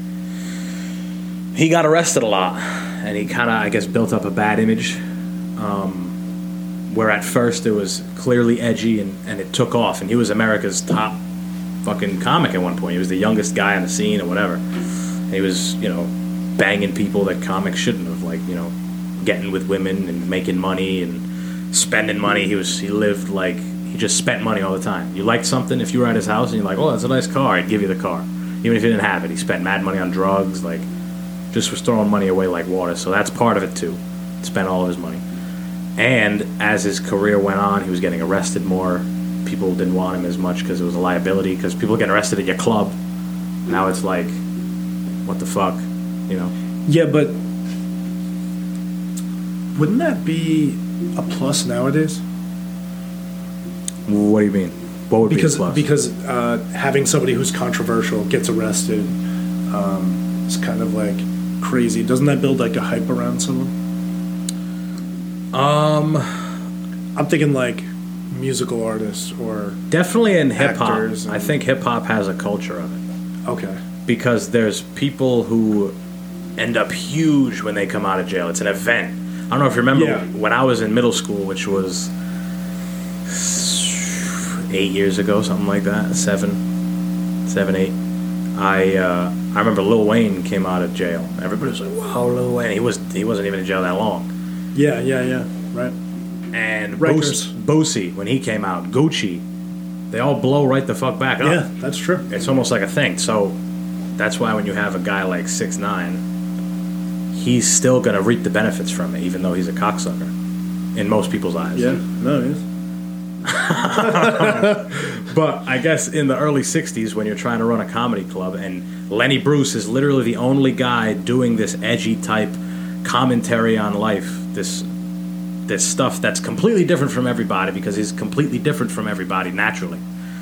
he got arrested a lot, and he kind of, I guess, built up a bad image. Um, where at first it was clearly edgy, and, and it took off, and he was America's top fucking comic at one point. He was the youngest guy on the scene or whatever. And he was, you know, banging people that comics shouldn't have, like, you know, getting with women and making money and spending money. He was he lived like he just spent money all the time. You liked something, if you were at his house and you're like, oh, that's a nice car, I'd give you the car, even if you didn't have it. He spent mad money on drugs, like just was throwing money away like water. So that's part of it too. Spent all of his money, and as his career went on, he was getting arrested more. People didn't want him as much because it was a liability. Because people get arrested at your club. Now it's like, what the fuck, you know? Yeah, but wouldn't that be a plus nowadays? What do you mean? What would because be a plus? because uh, having somebody who's controversial gets arrested um, is kind of like crazy. Doesn't that build like a hype around someone? Um, I'm thinking like musical artists or definitely in hip hop. actors and- I think hip hop has a culture of it okay. because there's people who end up huge when they come out of jail. It's an event. I don't know if you remember Yeah. when I was in middle school, which was eight years ago, something like that, seven, seven, eight. I uh, I remember Lil Wayne came out of jail. Everybody was like, "Wow, Lil Wayne!" He was he wasn't even in jail that long. Yeah, yeah, yeah. Right. And Rikers. Boosie, when he came out, Gucci, they all blow right the fuck back up. Yeah, that's true. It's almost like a thing. So that's why when you have a guy like six nine, he's still gonna reap the benefits from it, even though he's a cocksucker in most people's eyes. Yeah, no, it is. But I guess in the early sixties, when you're trying to run a comedy club, and Lenny Bruce is literally the only guy doing this edgy type commentary on life, this this stuff that's completely different from everybody because he's completely different from everybody naturally.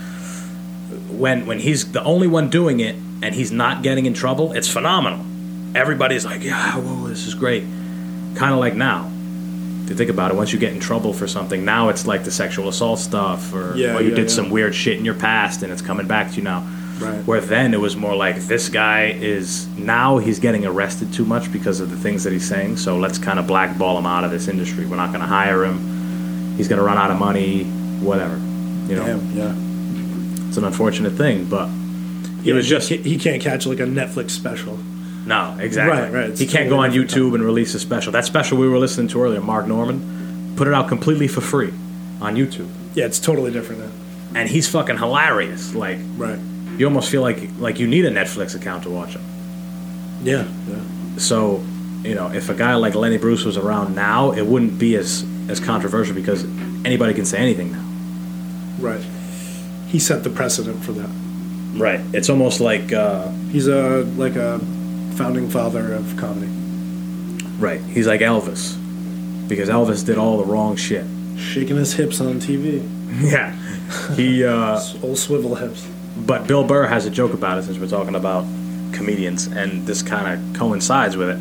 When when he's the only one doing it and he's not getting in trouble, it's phenomenal. Everybody's like, yeah, whoa, this is great. Kind of like now. If you think about it, once you get in trouble for something, now it's like the sexual assault stuff, or, Yeah, or you yeah, did yeah. some weird shit in your past and it's coming back to you now. Right. Where then it was more like, this guy is, now he's getting arrested too much because of the things that he's saying, so let's kind of blackball him out of this industry. We're not going to hire him. He's going to run out of money, whatever. You know, Damn, yeah. it's an unfortunate thing, but it Yeah, was just, he, he can't catch like a Netflix special. no, exactly. Right, right. It's He can't go totally on different YouTube topic. and release a special. That special we were listening to earlier, Mark Norman, put it out completely for free on YouTube. Yeah, it's totally different now. And he's fucking hilarious. Like, Right. you almost feel like like you need a Netflix account to watch him. Yeah, yeah. So, you know, if a guy like Lenny Bruce was around now, it wouldn't be as as controversial because anybody can say anything now. Right. He set the precedent for that. Right. It's almost like uh, He's a like a founding father of comedy. right. He's like Elvis because Elvis did all the wrong shit. Shaking his hips on T V. Yeah. He. Uh, Old swivel hips. But Bill Burr has a joke about it since we're talking about comedians, and this kind of coincides with it.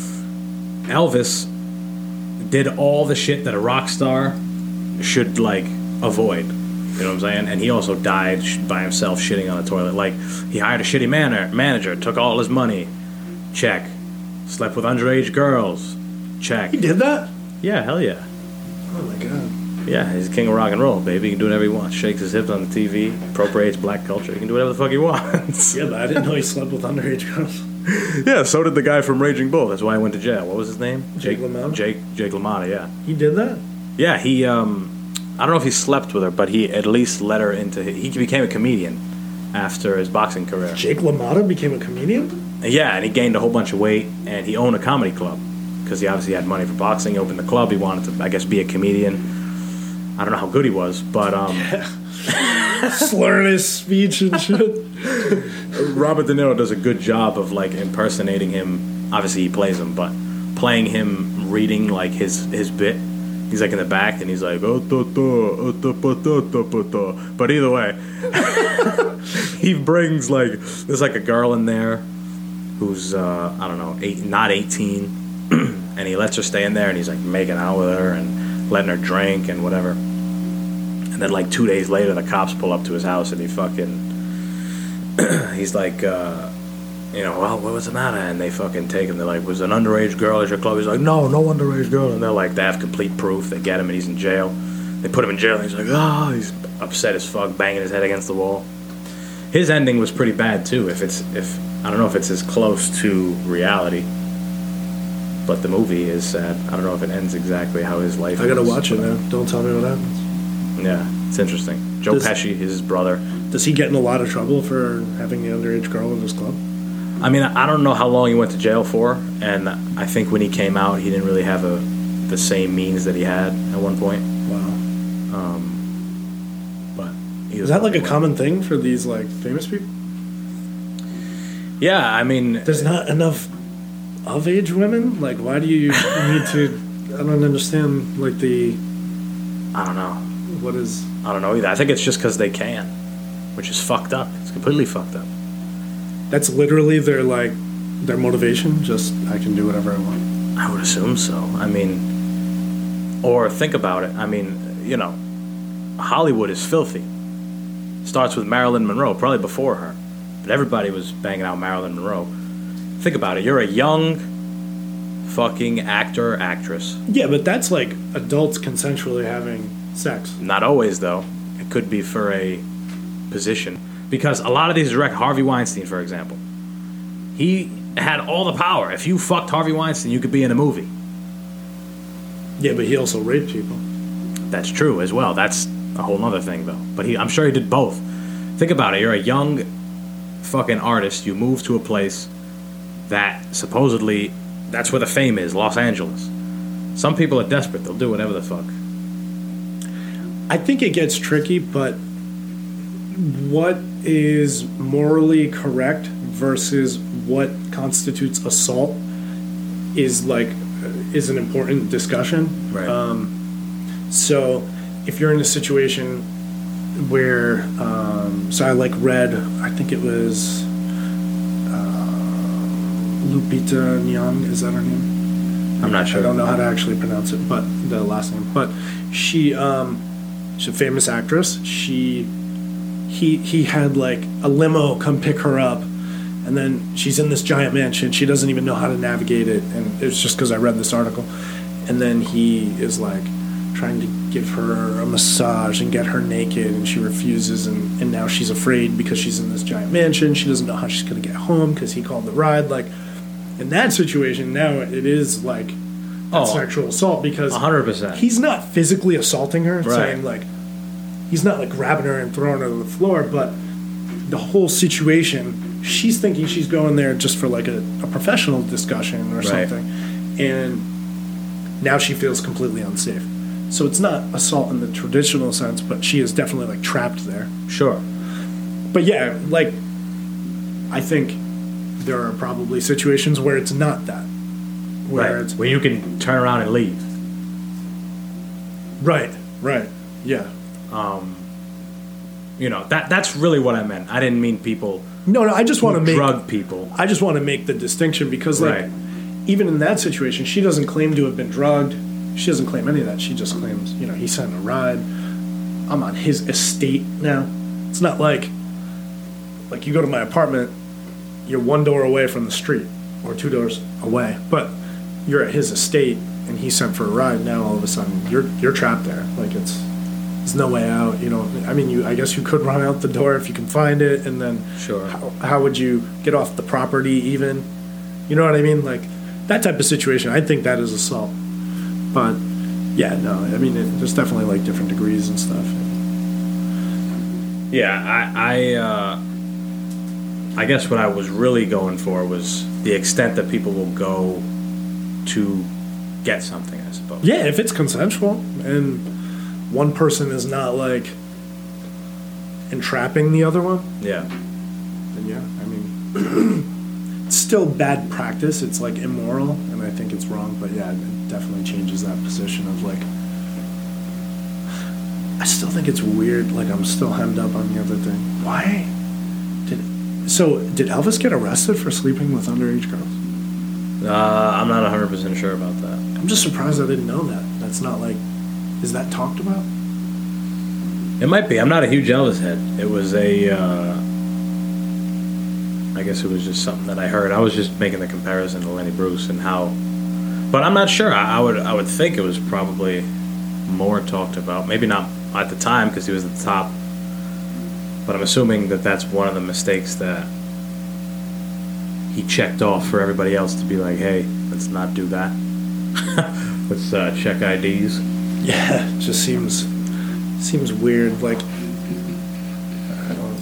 Elvis did all the shit that a rock star should, like, avoid. You know what I'm saying? And he also died sh- by himself shitting on the toilet. Like, he hired a shitty man- manager, took all his money. Check. Slept with underage girls. Check. He did that? Yeah, hell yeah. Oh my god. Yeah, he's the king of rock and roll, baby. He can do whatever he wants. Shakes his hips on the T V, appropriates black culture. He can do whatever the fuck he wants. Yeah, but I didn't know he slept with underage girls. Yeah, so did the guy from Raging Bull. That's why he went to jail. What was his name? Jake LaMotta? Jake Jake LaMotta, yeah. He did that? Yeah, he um I don't know if he slept with her, but he at least let her into he became a comedian after his boxing career. Jake LaMotta became a comedian? Yeah, and he gained a whole bunch of weight and he owned a comedy club because he obviously had money for boxing. He opened the club. He wanted to, I guess, be a comedian. I don't know how good he was, but um Slurring his speech and shit. Robert De Niro does a good job of like impersonating him. Obviously, he plays him, but playing him reading like his his bit. He's like in the back, and he's like, oh, to, to, oh, to, po, to, to, po, to." But either way, he brings like there's like a girl in there who's uh, I don't know, eight, not eighteen, and he lets her stay in there, and he's like making out with her and letting her drink and whatever. And then like two days later, the cops pull up to his house, and he fucking he's like, uh, you know, well, what was the matter? And they fucking take him. They're like, was an underage girl at your club? He's like, no, no underage girl. And they're like, they have complete proof. They get him, and he's in jail. They put him in jail, and he's like, oh, he's upset as fuck, banging his head against the wall. His ending was pretty bad too. If it's if I don't know if it's as close to reality. but the movie is sad. I don't know if it ends exactly how his life. I gotta was, watch it but- now. Don't tell me what happens. Yeah, it's interesting. Joe Does- Pesci is his brother. Does he get in a lot of trouble for having the underage girl in his club? I mean, I don't know how long he went to jail for, and I think when he came out, he didn't really have a the same means that he had at one point. Wow. But he Is that like a common thing for these like famous people? Yeah, I mean, There's not enough of age women. Like, why do you need to? I don't understand. Like the I don't know. what is? I don't know either. I think it's just because they can, which is fucked up. It's completely fucked up. That's literally their like their motivation. Just I can do whatever I want. I would assume so. I mean, or think about it. I mean, you know, Hollywood is filthy. Starts with Marilyn Monroe, probably before her, but everybody was banging out Marilyn Monroe. Think about it. You're a young fucking actor or actress. Yeah, but that's like adults consensually having sex. Not always, though. It could be for a position. Because a lot of these direct, Harvey Weinstein, for example, he had all the power. If you fucked Harvey Weinstein, you could be in a movie. Yeah, but he also raped people. That's true as well. That's a whole other thing, though. But he, I'm sure he did both. Think about it. You're a young fucking artist. You move to a place that supposedly, that's where the fame is, Los Angeles. Some people are desperate. They'll do whatever the fuck. I think it gets tricky, but what is morally correct versus what constitutes assault is like is an important discussion. Right. Um, so if you're in a situation where, um, so I like read, I think it was uh, Lupita Nyong, is that her name? I'm not sure. I don't know how to actually pronounce it, but the last name. But she, um, she's a famous actress. She, he, he had like a limo come pick her up, and then she's in this giant mansion. She doesn't even know how to navigate it, and it's just because I read this article. And then he is like trying to give her a massage and get her naked, and she refuses, and, and now she's afraid because she's in this giant mansion. She doesn't know how she's going to get home because he called the ride. Like, in that situation, now it is like Oh, sexual assault because one hundred percent. he's not physically assaulting her, Right. saying like he's not like grabbing her and throwing her to the floor, but the whole situation, she's thinking she's going there just for like a, a professional discussion or Right. something, and now she feels completely unsafe. So it's not assault in the traditional sense, but she is definitely like trapped there. Sure. But yeah, like I think there are probably situations where it's not that. Where Right. it's Where you can turn around and leave. right, right, yeah. You know, that that's really what I meant. I didn't mean people No, no, I just want to who make drug people. I just want to make the distinction because, like, Right. even in that situation, she doesn't claim to have been drugged. She doesn't claim any of that. She just claims, you know, he sent a ride. I'm on his estate now. It's not like, like you go to my apartment, you're one door away from the street or two doors away, but you're at his estate and he sent for a ride. Now all of a sudden you're you're trapped there. Like it's there's no way out. You know, I mean, you I guess you could run out the door if you can find it, and then Sure. how, how would you get off the property even? You know what I mean? Like that type of situation, I think that is assault. But yeah, no, I mean, it, there's definitely like different degrees and stuff. Yeah, I I, uh, I guess what I was really going for was the extent that people will go to get something, I suppose. Yeah, if it's consensual and one person is not like entrapping the other one, Yeah. then yeah, I mean, it's still bad practice. It's like immoral, and I think it's wrong. But yeah, it definitely changes that position of like. I still think it's weird. Like I'm still hemmed up on the other thing. Why did so? Did Elvis get arrested for sleeping with underage girls? Uh, I'm not one hundred percent sure about that. I'm just surprised I didn't know that. That's not like. Is that talked about? It might be. I'm not a huge Elvis head. It was a. Uh, I guess it was just something that I heard. I was just making the comparison to Lenny Bruce and how, but I'm not sure. I, I would. I would think it was probably more talked about. Maybe not at the time because he was at the top. But I'm assuming that that's one of the mistakes that he checked off for everybody else to be like, hey, let's not do that. Let's uh, check I Ds. Yeah, it just seems seems weird. Like, I don't.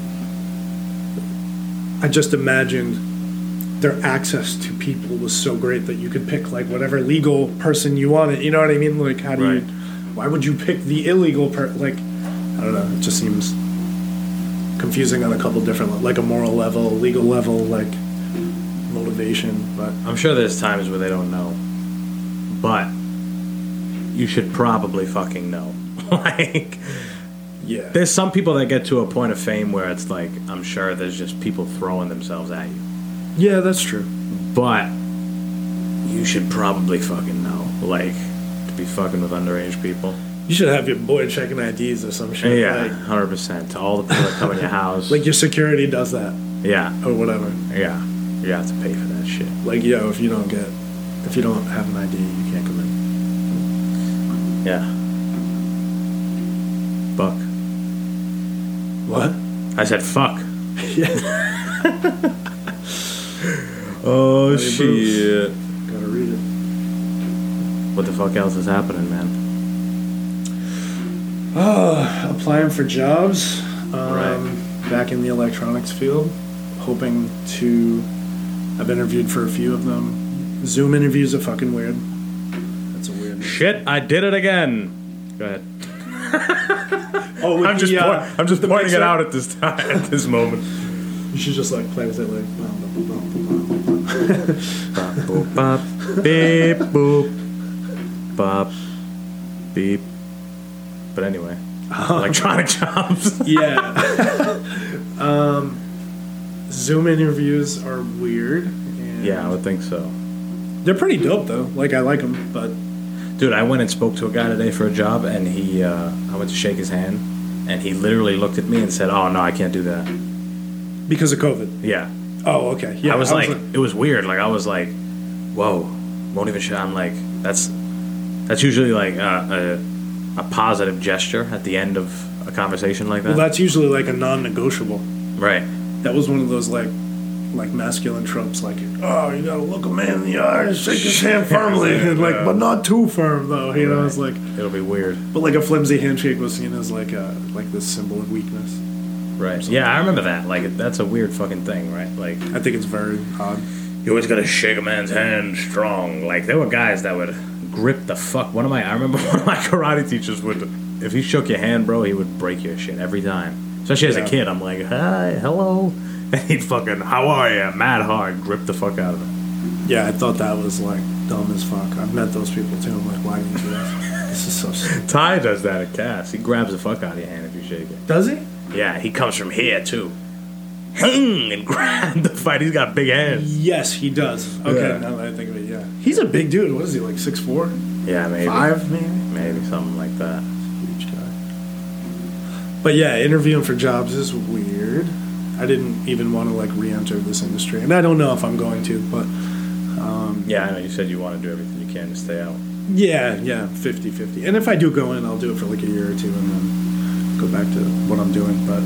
I just imagined their access to people was so great that you could pick like whatever legal person you wanted. You know what I mean? Like, how do Right. you? Why would you pick the illegal per? Like, I don't know. It just seems confusing on a couple different, like a moral level, legal level, like motivation. But I'm sure there's times where they don't know, but you should probably fucking know. Like, yeah, there's some people that get to a point of fame where it's like, I'm sure there's just people throwing themselves at you, yeah, that's true. but you should probably fucking know, like, to be fucking with underage people. You should have your boy checking I Ds or some shit. Yeah, like, one hundred percent. To all the people that come in your house. like your security does that yeah, or whatever. yeah. You have to pay for that shit. Like, yo, if you don't get, if you don't have an I D, you can't come in. Yeah. Fuck. What? I said fuck. Yeah. Oh, Bloody shit. Gotta read it. What the fuck else is happening, man? Uh, applying for jobs. Um, Right. Back in the electronics field. Hoping to. I've interviewed for a few of them. Zoom interviews are fucking weird. That's a weird. Shit, I did it again. Go ahead. Oh, with I'm just, the, uh, point, I'm just the pointing mixer? it out at this time, at this moment. You should just like play with it like. Bop, boop, bop, beep, boop, bop, beep. But anyway, electronic jobs. Yeah. um, Zoom interviews are weird. And Yeah, I would think so. they're pretty dope though. Like, I like them, but Dude, I went and spoke to a guy today for a job, and he, uh, I went to shake his hand, and he literally looked at me and said, "Oh no, I can't do that." because of COVID. Yeah, Oh, okay. Yeah, I was like, it was weird. Like, I was like, "Whoa, won't even show." I'm like, that's that's usually like a, a a positive gesture at the end of a conversation like that. well, that's usually like a non-negotiable. Right. That was one of those like, like masculine tropes. Like, oh, you gotta look a man in the eye and shake his hand firmly, and like, but not too firm though. You know, it's like, It'll be weird. but like a flimsy handshake was seen as like a like this symbol of weakness. Right. Yeah, I remember that. Like, that's a weird fucking thing, right? Like, I think it's very odd. you always gotta shake a man's hand strong. Like, there were guys that would grip the fuck. One of my, I remember one of my karate teachers would, if he shook your hand, bro, he would break your shit every time. Especially as Yeah. a kid, I'm like, hi, hello. And he'd fucking, how are you? Mad hard, grip the fuck out of it. Yeah, I thought that was like dumb as fuck. I've met those people too. I'm like, why do you do that? This is so stupid. Ty does that at Cass. He grabs the fuck out of your hand if you shake it. Does he? Yeah, he comes from here too. Hang and grab the fight. He's got big hands. Yes, he does. Okay, Yeah. now that I think of it, yeah. He's a big dude. What is he, like six four? Yeah, maybe. Five, maybe? Maybe something like that. Huge guy. But yeah, interviewing for jobs is weird. I didn't even want to like re-enter this industry, and I don't know if I'm going to. But Yeah, I know you said you want to do everything you can to stay out. yeah, yeah, fifty fifty. And if I do go in, I'll do it for like a year or two, and then go back to what I'm doing. But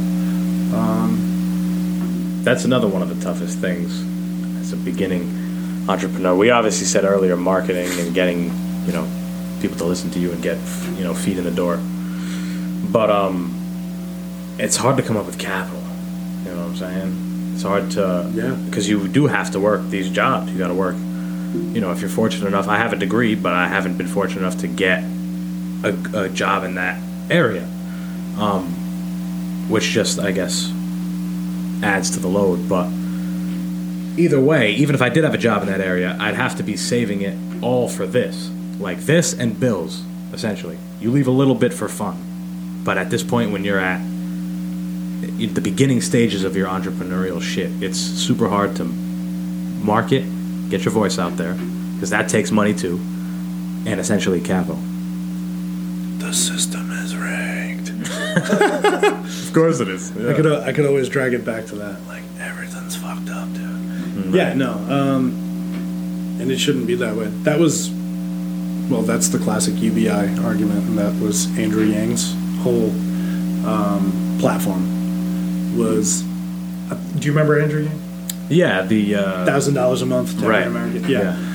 That's another one of the toughest things as a beginning entrepreneur. We obviously said earlier marketing and getting, you know, people to listen to you and get, you know, feet in the door. But um, it's hard to come up with capital. You know what I'm saying? It's hard to, Yeah. because you do have to work these jobs. You got to work. You know, if you're fortunate enough, I have a degree, but I haven't been fortunate enough to get a, a job in that area, um, which just, I guess, adds to the load. But either way, even if I did have a job in that area, I'd have to be saving it all for this. Like this and bills, essentially. You leave a little bit for fun. But at this point, when you're at the beginning stages of your entrepreneurial shit, it's super hard to market, get your voice out there, because that takes money too, and essentially capital. the system is rigged. Of course it is. I could I could always drag it back to that. Like, everything's fucked up, dude. Yeah, no. Um, and it shouldn't be that way. That was, well, that's the classic U B I argument, and that was Andrew Yang's whole um, platform was. Uh, do you remember Andrew Yang? Yeah, the uh, Thousand dollars a month to right. every American. Yeah.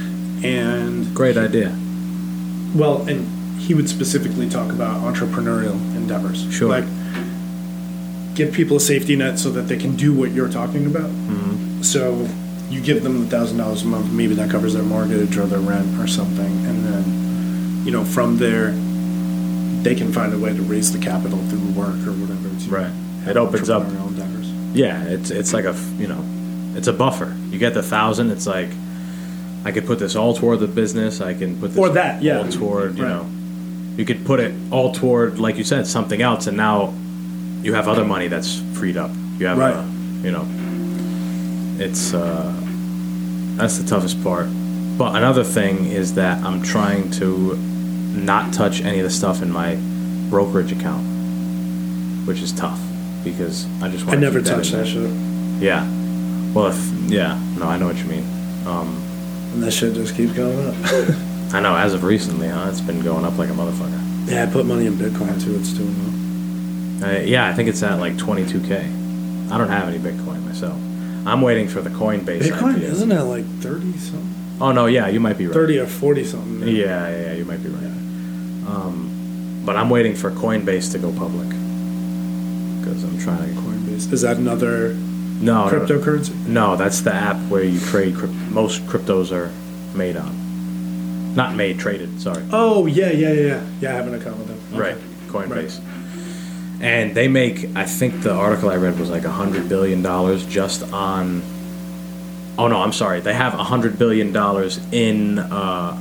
and Great idea. well, and he would specifically talk about entrepreneurial endeavors. Sure. Like, give people a safety net so that they can do what you're talking about. Mm-hmm. So you give them a thousand dollars a month, maybe that covers their mortgage or their rent or something, and then, you know, from there, they can find a way to raise the capital through work or whatever. To Right. have It opens up. entrepreneurial endeavors. Yeah, it's it's like a f- you know, it's a buffer. You get the thousand. It's like I could put this all toward the business. I can put this Or that, yeah. all toward you Right. know. You could put it all toward, like you said, something else, and now you have other money that's freed up. You have, Right. uh, you know, it's uh, that's the toughest part. But another thing is that I'm trying to not touch any of the stuff in my brokerage account, which is tough because I just I want. never keep that touch in that there. shit. Yeah. Well, if yeah, no, I know what you mean. Um, And that shit just keeps going up. I know. As of recently, huh? It's been going up like a motherfucker. Yeah, I put money in Bitcoin too. It's doing well. Uh, yeah, I think it's at like twenty-two K. I don't have any Bitcoin myself. I'm waiting for the Coinbase. Bitcoin I P O. isn't it like thirty something? Oh no, yeah, you might be right. Thirty or forty something. Yeah, yeah, yeah, you might be right. Um, but I'm waiting for Coinbase to go public because I'm trying to. Coinbase. Is that another No, no, cryptocurrency? no, that's the app where you trade. Crypt- most cryptos are made on. Not made, traded. Sorry. Oh yeah, yeah, yeah, yeah. I have an account with them. Okay. Right, Coinbase. And they make, I think the article I read was like a hundred billion dollars just on. Oh no, I'm sorry. They have a hundred billion dollars in uh,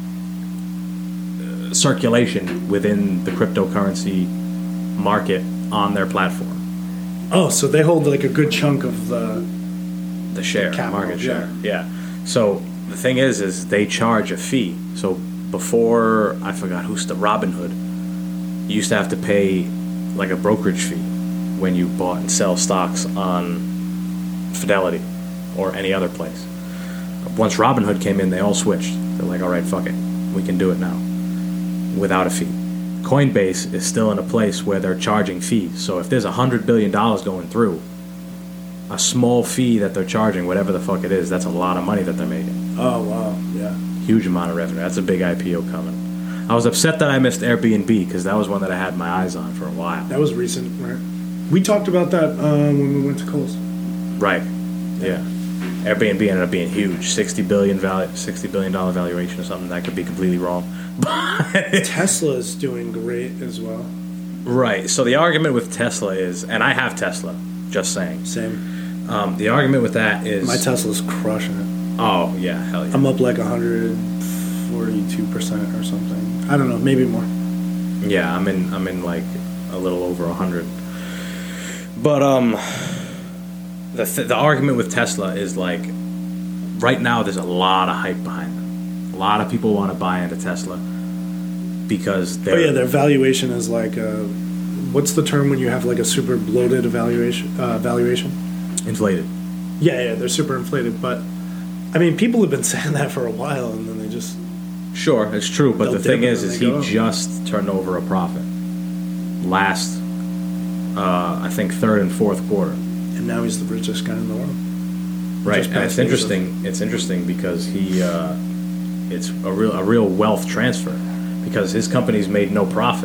circulation within the cryptocurrency market on their platform. Oh, so they hold like a good chunk of the. The share, Capital, market share. Yeah. So the thing is, is they charge a fee. So before, I forgot who's the Robinhood, you used to have to pay like a brokerage fee when you bought and sell stocks on Fidelity or any other place. Once Robinhood came in, they all switched. They're like, all right, fuck it. We can do it now without a fee. Coinbase is still in a place where they're charging fees. So if there's a hundred billion dollars going through, a small fee that they're charging, whatever the fuck it is, that's a lot of money that they're making. Oh wow, yeah. Huge amount of revenue. That's a big I P O coming. I was upset that I missed Airbnb because that was one that I had my eyes on for a while. That was recent, right? We talked about that um, when we went to Kohl's. Right. Yeah. Airbnb ended up being huge, sixty billion value, sixty billion dollar valuation or something. That could be completely wrong. But Tesla is doing great as well. right. So the argument with Tesla is, and I have Tesla. Just saying. Same. Um, the argument with that is My Tesla's crushing it. Oh yeah, hell yeah. I'm up like one hundred forty-two percent or something. I don't know, maybe more. Yeah, I'm in. I'm in like a little over a hundred. But um, the th- the argument with Tesla is like, right now there's a lot of hype behind them. A lot of people want to buy into Tesla because they're Oh yeah, their valuation is like a, what's the term when you have like a super bloated evaluation? Uh, valuation? inflated. Yeah, yeah, they're super inflated. But I mean, people have been saying that for a while, and then they just Sure, it's true. But They'll the thing dip is, and is then he they go up. just turned over a profit last, uh, I think third and fourth quarter. and now he's the richest guy in the world. Right, Just and it's past Bezos. interesting. It's interesting because he, uh, it's a real a real wealth transfer because his company's made no profit.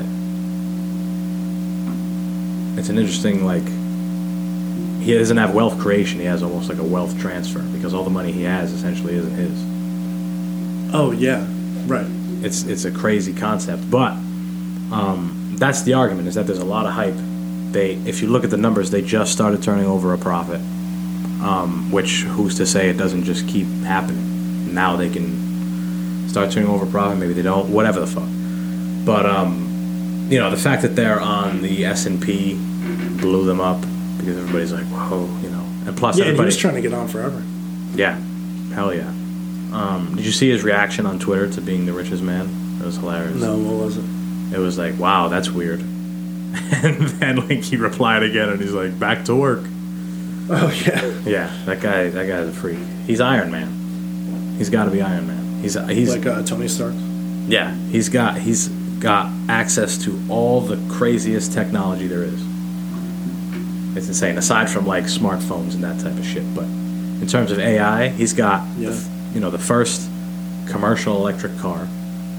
It's an interesting like. He doesn't have wealth creation. He has almost like a wealth transfer because all the money he has essentially isn't his. Oh yeah, right. It's it's a crazy concept, but um, that's the argument: is that there's a lot of hype. They, if you look at the numbers, they just started turning over a profit. Um, which who's to say it doesn't just keep happening? Now they can start turning over a profit. Maybe they don't. Whatever the fuck. But um, you know, the fact that they're on the S and P blew them up because everybody's like, whoa, you know. And plus, Yeah, and he everybody, was trying to get on forever. yeah, hell yeah. Um, did you see his reaction on Twitter to being the richest man? It was hilarious. No, what was it? It was like, wow, that's weird. And then like he replied again, and he's like, back to work. Oh yeah. Yeah, that guy, that guy's a freak. He's Iron Man. He's got to be Iron Man. He's he's Like uh, Tony Stark. yeah. He's got he's got access to all the craziest technology there is. It's insane. Aside from like smartphones and that type of shit, but in terms of A I, he's got Yeah. the, f- you know the first commercial electric car.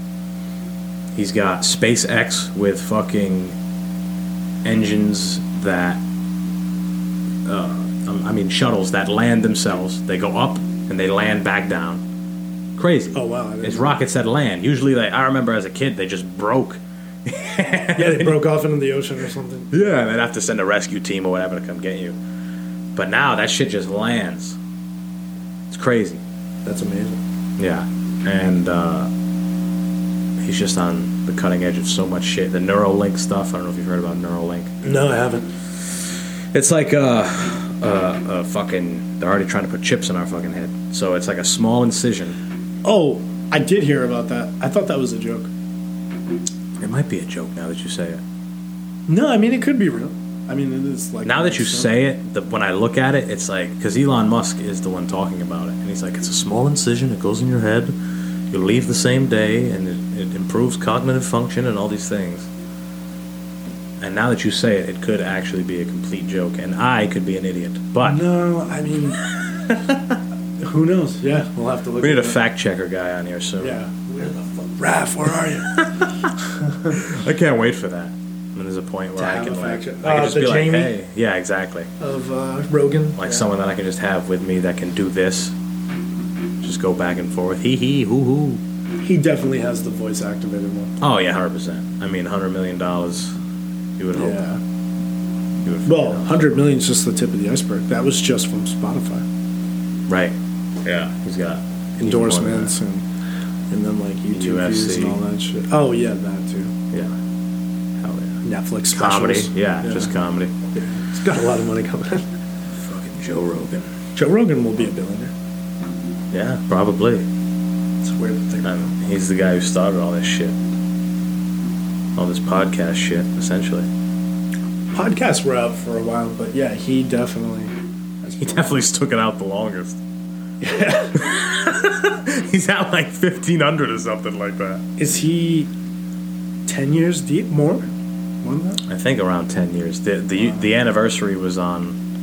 He's got SpaceX with fucking engines that, uh, um, I mean, shuttles that land themselves. They go up and they land back down. Crazy. Oh, wow. I didn't It's know. rockets that land. Usually, they, I remember as a kid, they just broke. Yeah, they broke off into the ocean or something. Yeah, and they'd have to send a rescue team or whatever to come get you. But now that shit just lands. It's crazy. That's amazing. Yeah, and uh, he's just on the cutting edge of so much shit. The Neuralink stuff. I don't know if you've heard about Neuralink. No, I haven't. It's like a, a, a fucking. They're already trying to put chips in our fucking head. So it's like a small incision. Oh, I did hear about that. I thought that was a joke. It might be a joke now that you say it. No, I mean, it could be real. I mean, it is like... Now that you stuff. say it, the, when I look at it, it's like, because Elon Musk is the one talking about it, and he's like, it's a small incision, it goes in your head, you'll leave the same day, and it, it improves cognitive function and all these things. And now that you say it, it could actually be a complete joke, and I could be an idiot. But No, I mean... who knows? Yeah, we'll have to look we need a at it. fact checker guy on here soon. Yeah. Where the fuck? Raph, where are you? I can't wait for that. When there's a point where To I have can a like, fact check. I can Uh, just the be like, Jamie? hey, yeah, exactly. Of uh, Rogan. Like Yeah. someone that I can just have with me that can do this. Just go back and forth. Hee hee, hoo hoo. He definitely has the voice activated one. Oh yeah, hundred percent. I mean, hundred million dollars. You would hope. Yeah. You would Well, figure it one out. hundred million is just the tip of the iceberg. That was just from Spotify. Right. Yeah. He's got Endorsements and and then like YouTube U F views C. and all that shit. Oh yeah, that too. Yeah. Hell yeah. Netflix specials. Comedy. Yeah, just comedy. Yeah. He's got a lot of money coming in. Fucking Joe Rogan. Joe Rogan will be a billionaire. Yeah, probably. It's weird to think. And he's the guy who started all this shit. All this podcast shit, essentially. Podcasts were out for a while, but yeah, he definitely. He definitely stuck it out the longest. He's at like fifteen hundred or something like that. Is he ten years deep? More? More than that? I think around ten years. The the the anniversary was on.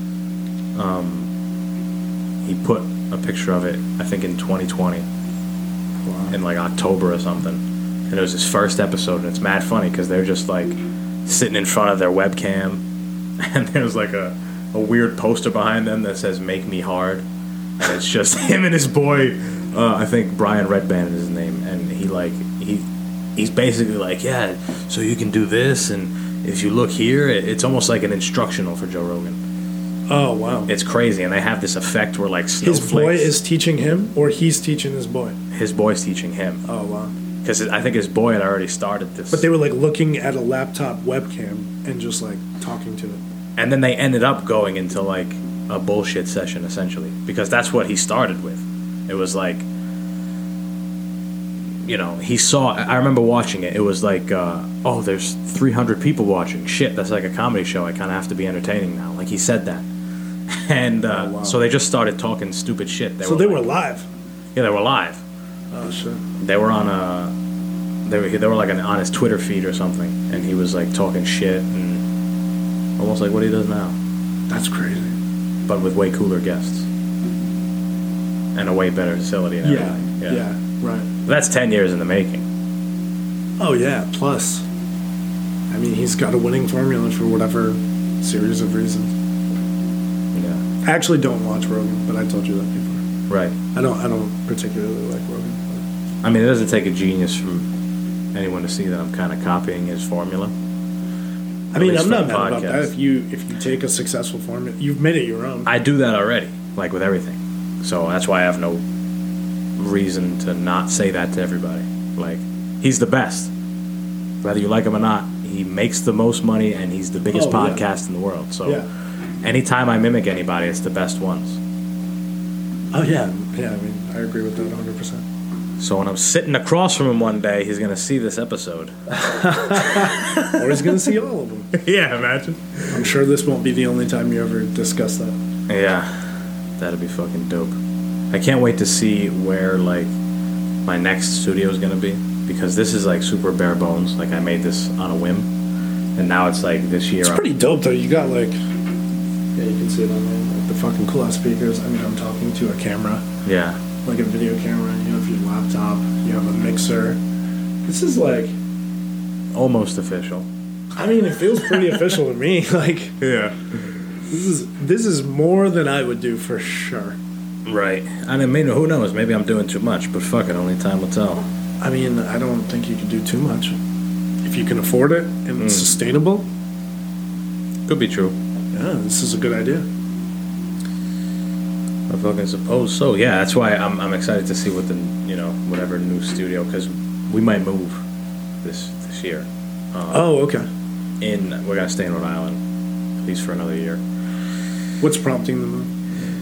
Um, he put a picture of it. I think in twenty twenty, Wow. in like October or something, and it was his first episode. And it's mad funny because they're just like sitting in front of their webcam, and there's like a a weird poster behind them that says "Make Me Hard," and it's just him and his boy. Uh, I think Brian Redband is his name, and he like he he's basically like, yeah, so you can do this, and if you look here, it, it's almost like an instructional for Joe Rogan. Oh wow. It's crazy, and they have this effect where like His snowflakes. boy is teaching him, or he's teaching his boy. his boy's teaching him Oh wow. because I think his boy had already started this. But they were like looking at a laptop webcam and just like talking to it. and then they ended up going into like a bullshit session essentially because that's what he started with. It was like, you know, he saw. I remember watching it. It was like, uh, oh, there's three hundred people watching. Shit, that's like a comedy show. I kind of have to be entertaining now. Like he said that, and uh, Oh, wow. so they just started talking stupid shit. They So they were like- live. yeah, they were live. Oh shit. They were on a, they were they were like an, on his Twitter feed or something, and he was like talking shit and almost like what he does now, That's crazy. but with way cooler guests and a way better facility and Yeah. everything. Yeah. Right. That's ten years in the making. Oh yeah. Plus, I mean, he's got a winning formula for whatever series of reasons. Yeah. I actually don't watch Rogan, but I told you that before. Right. I don't. I don't particularly like Rogan. I mean, it doesn't take a genius from anyone to see that I'm kind of copying his formula. I mean, least I'm not for mad the about that. podcast. If you if you take a successful formula, you've made it your own. I do that already, like with everything. So that's why I have no reason to not say that to everybody. Like, he's the best. Whether you like him or not, he makes the most money and he's the biggest Oh, yeah. podcast in the world. So Yeah. anytime I mimic anybody, it's the best ones. Oh yeah. Yeah. I mean, I agree with that one hundred percent. So when I'm sitting across from him one day, he's going to see this episode. Or he's gonna see all of them. Yeah, imagine. I'm sure this won't be the only time you ever discuss that. Yeah, that'd be fucking dope. I can't wait to see where like my next studio is gonna be because this is like super bare bones. Like I made this on a whim, and now it's like this year. It's I'm- pretty dope though. You got like, yeah, you can see it on there. Like the fucking cool ass speakers. I mean, I'm talking to a camera. yeah, like a video camera, you have your laptop, you have a mixer. This is like, Almost official. I mean, it feels pretty official to me. Like, Yeah. this is this is more than I would do for sure. Right. I mean, who knows? Maybe I'm doing too much, but fuck it. Only time will tell. I mean, I don't think you can do too much. If you can afford it and it's Mm. sustainable, Could be true. yeah, this is a good idea. I fucking suppose so. Yeah, that's why I'm I'm excited to see what the you know whatever new studio, because we might move this this year. Um, Oh, okay. In we're gonna stay in Rhode Island at least for another year. What's prompting the move?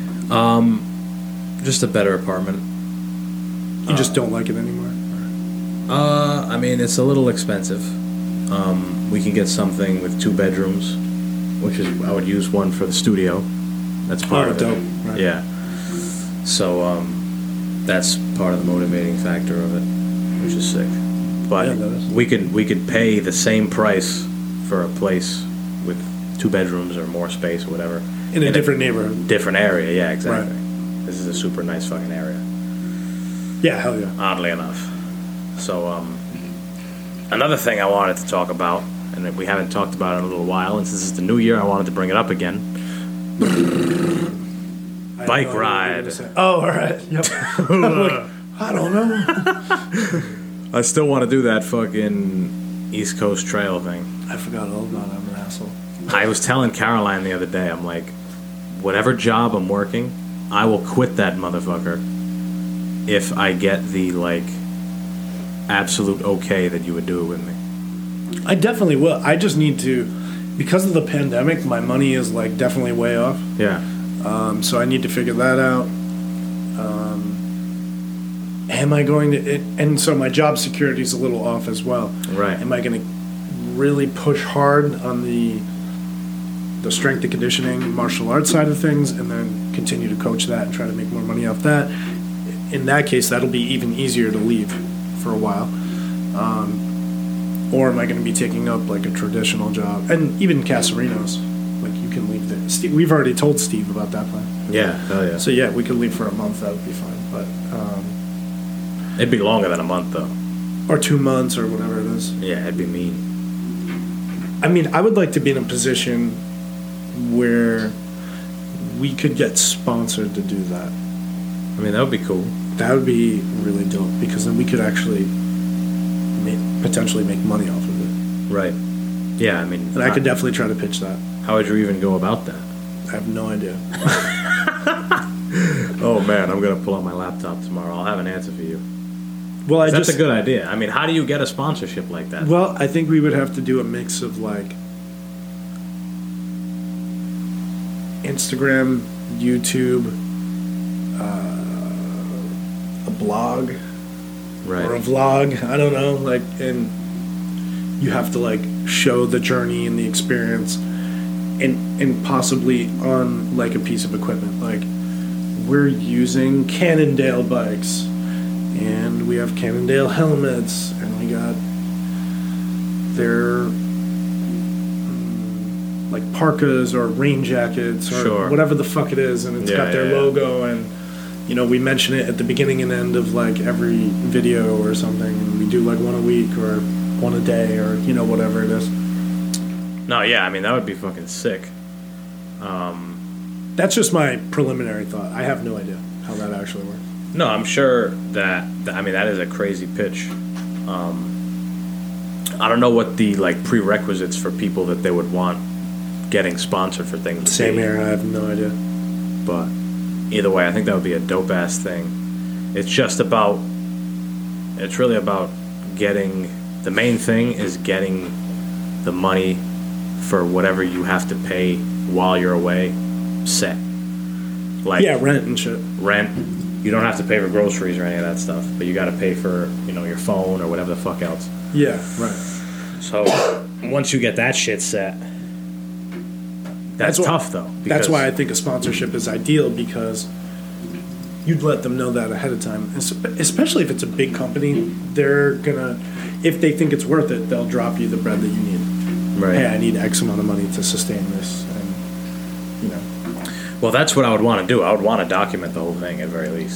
Just a better apartment. You just don't like it anymore? Uh, I mean, it's a little expensive. Um, we can get something with two bedrooms, which is I would use one for the studio. That's part Oh, of dope. it. Right. Yeah. So um, that's part of the motivating factor of it, which is sick. But Yeah, that is. we could we could pay the same price for a place with two bedrooms or more space or whatever In a different neighborhood. different area. Yeah, exactly. This is a super nice fucking area. Yeah, hell yeah. Oddly enough. So, um, another thing I wanted to talk about, and that we haven't talked about in a little while, and since it's the new year, I wanted to bring it up again. I Bike have no idea what ride. you're gonna say. Oh, all right. Yep. I'm like, I don't know. I still want to do that fucking East Coast Trail thing. I forgot all about it. I'm an asshole. I was telling Caroline the other day, I'm like, whatever job I'm working, I will quit that motherfucker if I get the, like, absolute okay that you would do it with me. I definitely will. I just need to, because of the pandemic, my money is like definitely way off. Yeah. Um, so I need to figure that out. Um, am I going to? It, and so my job security is a little off as well. Right. Am I going to really push hard on the the strength and conditioning, martial arts side of things, and then continue to coach that and try to make more money off that? In that case, that'll be even easier to leave for a while. Um, or am I going to be taking up like a traditional job? And even Casarinos, like you can leave there. Steve, we've already told Steve about that plan. Yeah, hell yeah. So yeah, we could leave for a month. That would be fine. But um, It'd be longer than a month, though. or two months or whatever it is. Yeah, it'd be mean. I mean, I would like to be in a position where we could get sponsored to do that. I mean, that would be cool. That would be really dope because then we could actually make, potentially make money off of it. Right. Yeah, I mean... And I could definitely try to pitch that. How would you even go about that? I have no idea. Oh, man, I'm going to pull out my laptop tomorrow. I'll have an answer for you. Well, I That's just a good idea. I mean, how do you get a sponsorship like that? well, I think we would have to do a mix of like Instagram, YouTube, uh, a blog, Right. or a vlog. I don't know, like, and you have to like show the journey and the experience, and and possibly on like a piece of equipment. Like we're using Cannondale bikes, and we have Cannondale helmets, and we got their mm, like parkas or rain jackets or Sure. whatever the fuck it is, and it's Yeah, got their yeah, yeah. logo and. You know, we mention it at the beginning and end of like every video or something, and we do like one a week or one a day or you know whatever it is. No, yeah, I mean, that would be fucking sick. That's just my preliminary thought. I have no idea how that actually works. No, I'm sure that, that I mean, that is a crazy pitch. Um, I don't know what the, like, prerequisites for people that they would want getting sponsored for things would Same be. here. I have no idea. But either way, I think that would be a dope ass thing. It's just about, it's really about getting, the main thing is getting the money for whatever you have to pay while you're away set. Like Yeah, rent and shit. rent, you don't have to pay for groceries or any of that stuff, but you got to pay for, you know, your phone or whatever the fuck else. Yeah, right. So once you get that shit set, that's, That's why- tough though. That's because- why I think a sponsorship is ideal because you'd let them know that ahead of time. Es- Especially if it's a big company, they're gonna, if they think it's worth it, they'll drop you the bread that you need. Right. Hey, I need X amount of money to sustain this, and you know. Well, that's what I would want to do. I would want to document the whole thing at very least.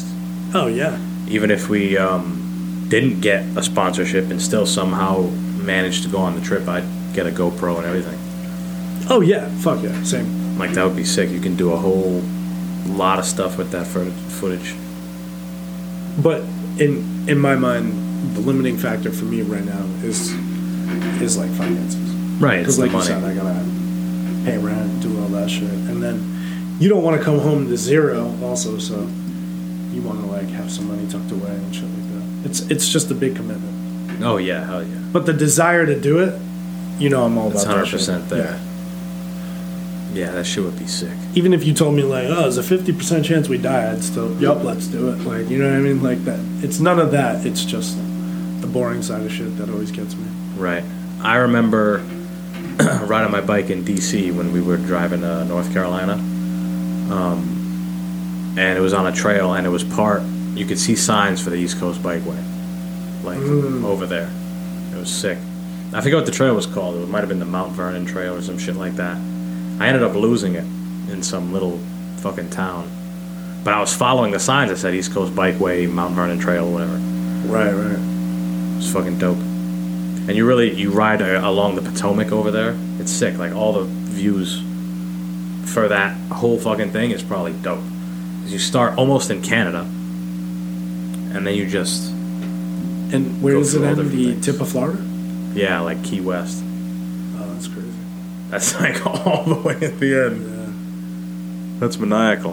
Oh yeah. Even if we um, didn't get a sponsorship and still somehow managed to go on the trip, I'd get a GoPro and everything. Oh yeah. Fuck yeah. Same. Like, that would be sick. You can do a whole lot of stuff with that fo- footage. But in in my mind, the limiting factor for me right now is is like finances. Right, it's Because the like you money. said, I gotta pay rent, do all that shit, and then you don't want to come home to zero. Also, so you want to like have some money tucked away and shit like that. It's it's just a big commitment. Oh, yeah, hell yeah. But the desire to do it, you know, I'm all It's about one that hundred percent shit. there. Yeah, that shit would be sick. Even if you told me like, oh, there's a fifty percent chance we die, I'd still, yup, let's do it. Like, you know what I mean? Like that. It's none of that. It's just the boring side of shit that always gets me. Right. I remember riding my bike in D C when we were driving to North Carolina. Um, and it was on a trail, and it was part, you could see signs for the East Coast Bikeway. Like, Mm. over there. It was sick. I forget what the trail was called. It might have been the Mount Vernon Trail or some shit like that. I ended up losing it in some little fucking town. But I was following the signs that said East Coast Bikeway, Mount Vernon Trail, whatever. Right, right. It's fucking dope. And you really, you ride uh, along the Potomac over there. It's sick. Like, all the views for that whole fucking thing is probably dope. 'Cause you start almost in Canada, and then you just, And where Go is it through all end? different The things. tip of Florida? yeah, like Key West. Oh, that's crazy. That's like all the way at the end. Yeah, That's maniacal.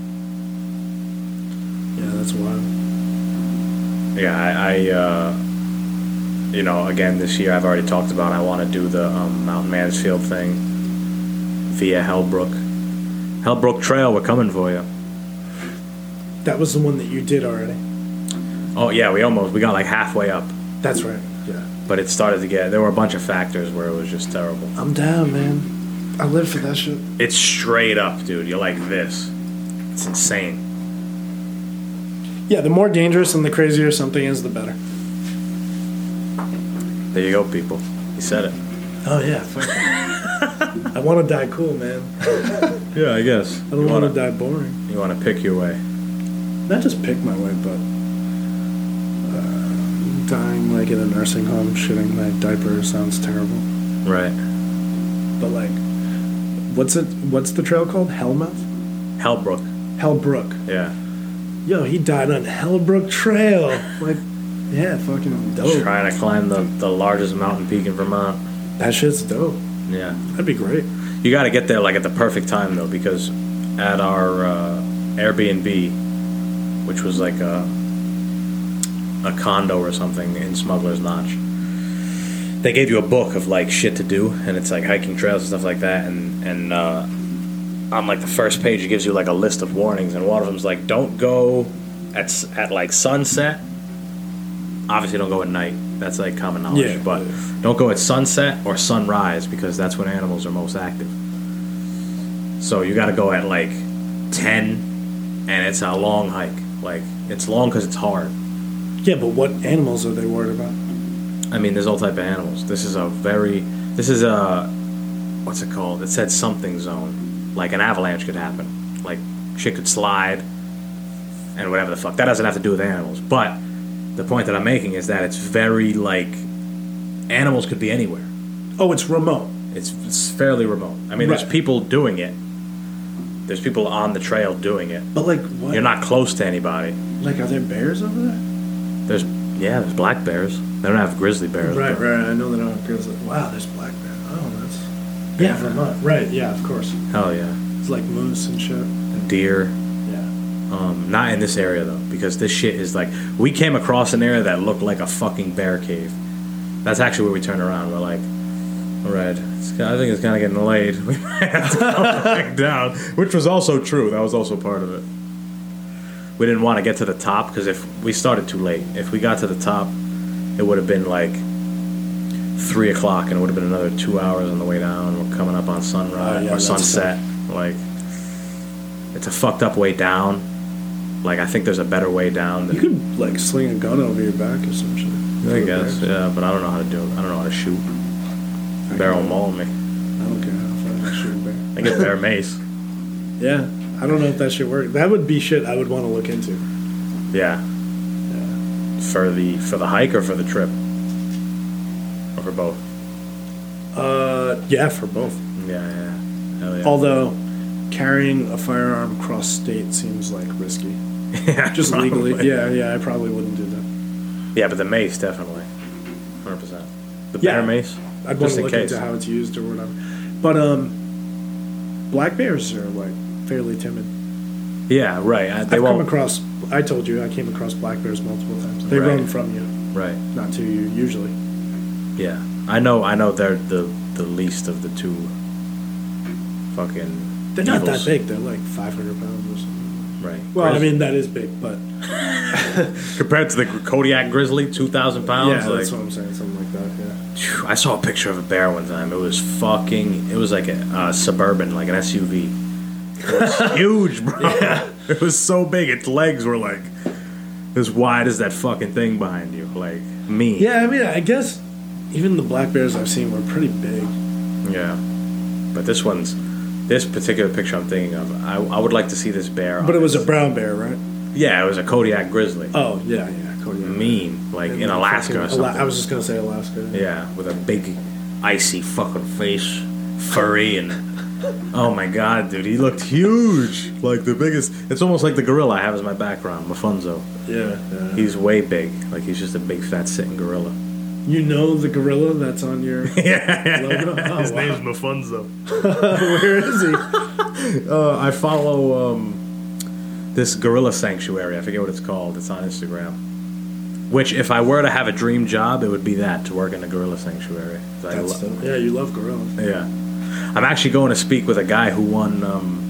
yeah, that's wild. Yeah, I, I uh, you know, again, this year I've already talked about I want to do the um, Mount Mansfield thing via Hellbrook. Hellbrook Trail, we're coming for you. That was the one that you did already. Oh, yeah, we almost, we got like halfway up. That's right. Yeah. But it started to get, there were a bunch of factors where it was just terrible. I'm down, man. I live for that shit. It's straight up, dude. You're like this. It's insane. Yeah, the more dangerous and the crazier something is, the better. There you go, people. He said it. Oh yeah, fuck it. I want to die cool, man. Yeah, I guess. I don't want to die boring. You want to pick your way. Not just pick my way, but uh, dying like in a nursing home, shitting my diaper sounds terrible. Right. But like, what's it? What's the trail called? Hellmouth? Hellbrook. Hellbrook. Yeah. Yo, he died on Hellbrook Trail. Like, yeah, fucking dope. Trying to climb the, the largest mountain peak in Vermont. That shit's dope. Yeah. That'd be great. You got to get there like at the perfect time though, because at our uh, Airbnb, which was like a a condo or something in Smuggler's Notch, they gave you a book of like shit to do, and it's like hiking trails and stuff like that, and and uh, on like the first page it gives you like a list of warnings, and one of them's like, don't go at s- at like sunset. Obviously, don't go at night. That's like common knowledge. Yeah, but yeah. don't go at sunset or sunrise because that's when animals are most active. So you got to go at like ten, and it's a long hike. Like, it's long because it's hard. Yeah, but what animals are they worried about? I mean, there's all type of animals. This is a very, this is a, what's it called? It said something zone. Like an avalanche could happen. Like shit could slide, and whatever the fuck. That doesn't have to do with animals. But the point that I'm making is that it's very like, animals could be anywhere. Oh, it's remote. It's, it's fairly remote. I mean, Right. there's people doing it. There's people on the trail doing it. But like, what? You're not close to anybody. Like, are there bears over there? There's, yeah, there's black bears. They don't have grizzly bears. Right, but- right. I know they don't have grizzly. Wow, there's black bear. Oh, that's yeah, Vermont. Right, yeah, of course. Hell yeah. It's like moose and shit. Deer. Yeah. Um, not in this area though, because this shit is like, we came across an area that looked like a fucking bear cave. That's actually where we turned around. We're like, all right, it's, I think it's kind of getting late. We might have to come back down, which was also true. That was also part of it. We didn't want to get to the top because if we started too late, if we got to the top, it would have been like three o'clock, and it would have been another two hours on the way down. We're coming up on sunrise Oh, yeah, or that's sunset. Like, it's a fucked up way down. Like, I think there's a better way down. Than, You could like sling a gun over your back or some shit. I guess, yeah, but I don't know how to do it. I don't know how to shoot. Barrel maul me. I don't care how far I shoot a bear. I get bear mace. Yeah, I don't know if that shit works. That would be shit I would want to look into. Yeah. Yeah. For the for the hike or for the trip? Or for both? Uh, yeah, for both. Yeah, yeah. Hell yeah. Although carrying a firearm cross state seems like risky. yeah, Just probably. legally. Yeah, yeah, I probably wouldn't do that. Yeah, but the mace, definitely. one hundred percent. The Yeah. bear mace? I'd want Just to in look case. into how it's used or whatever. But um, black bears are like fairly timid. Yeah, right. I, they I've won't. come across. I told you I came across black bears multiple times. They Right. run from you, Right. not to you usually. Yeah. I know I know they're the, the least of the two fucking They're not evils. that big. They're like five hundred pounds or something. Right. Well, I Grizz- mean that is big, but compared to the Kodiak Grizzly, two thousand pounds. yeah, like, that's what I'm saying. Something like that. Yeah. Phew, I saw a picture of a bear one time. It was fucking. It was like a uh, suburban, like an S U V. It was huge, bro. It was so big. Its legs were like as wide as that fucking thing behind you, like me. Yeah, I mean, I guess even the black bears I've seen were pretty big. Yeah. But this one's this particular picture I'm thinking of. I, I would like to see this bear. But on it was this- a brown bear, right? Yeah, it was a Kodiak Grizzly. Oh yeah, yeah, Kodiak. Mean, like And in like Alaska fucking or something. Ala- I was just gonna say Alaska. Yeah, with a big, icy fucking face, furry, and oh my god, dude, he looked huge, like the biggest. It's almost like the gorilla I have as my background, Mafunzo. Yeah, yeah. He's way big, like he's just a big fat sitting gorilla. You know the gorilla that's on your yeah, logo? Oh, his wow. name's Mafunzo. Where is he? Uh, I follow um, this gorilla sanctuary. I forget what it's called. It's on Instagram. Which, if I were to have a dream job, it would be that, to work in a gorilla sanctuary. 'Cause I That's lo- dope. Yeah, you love gorillas. Yeah. I'm actually going to speak with a guy who won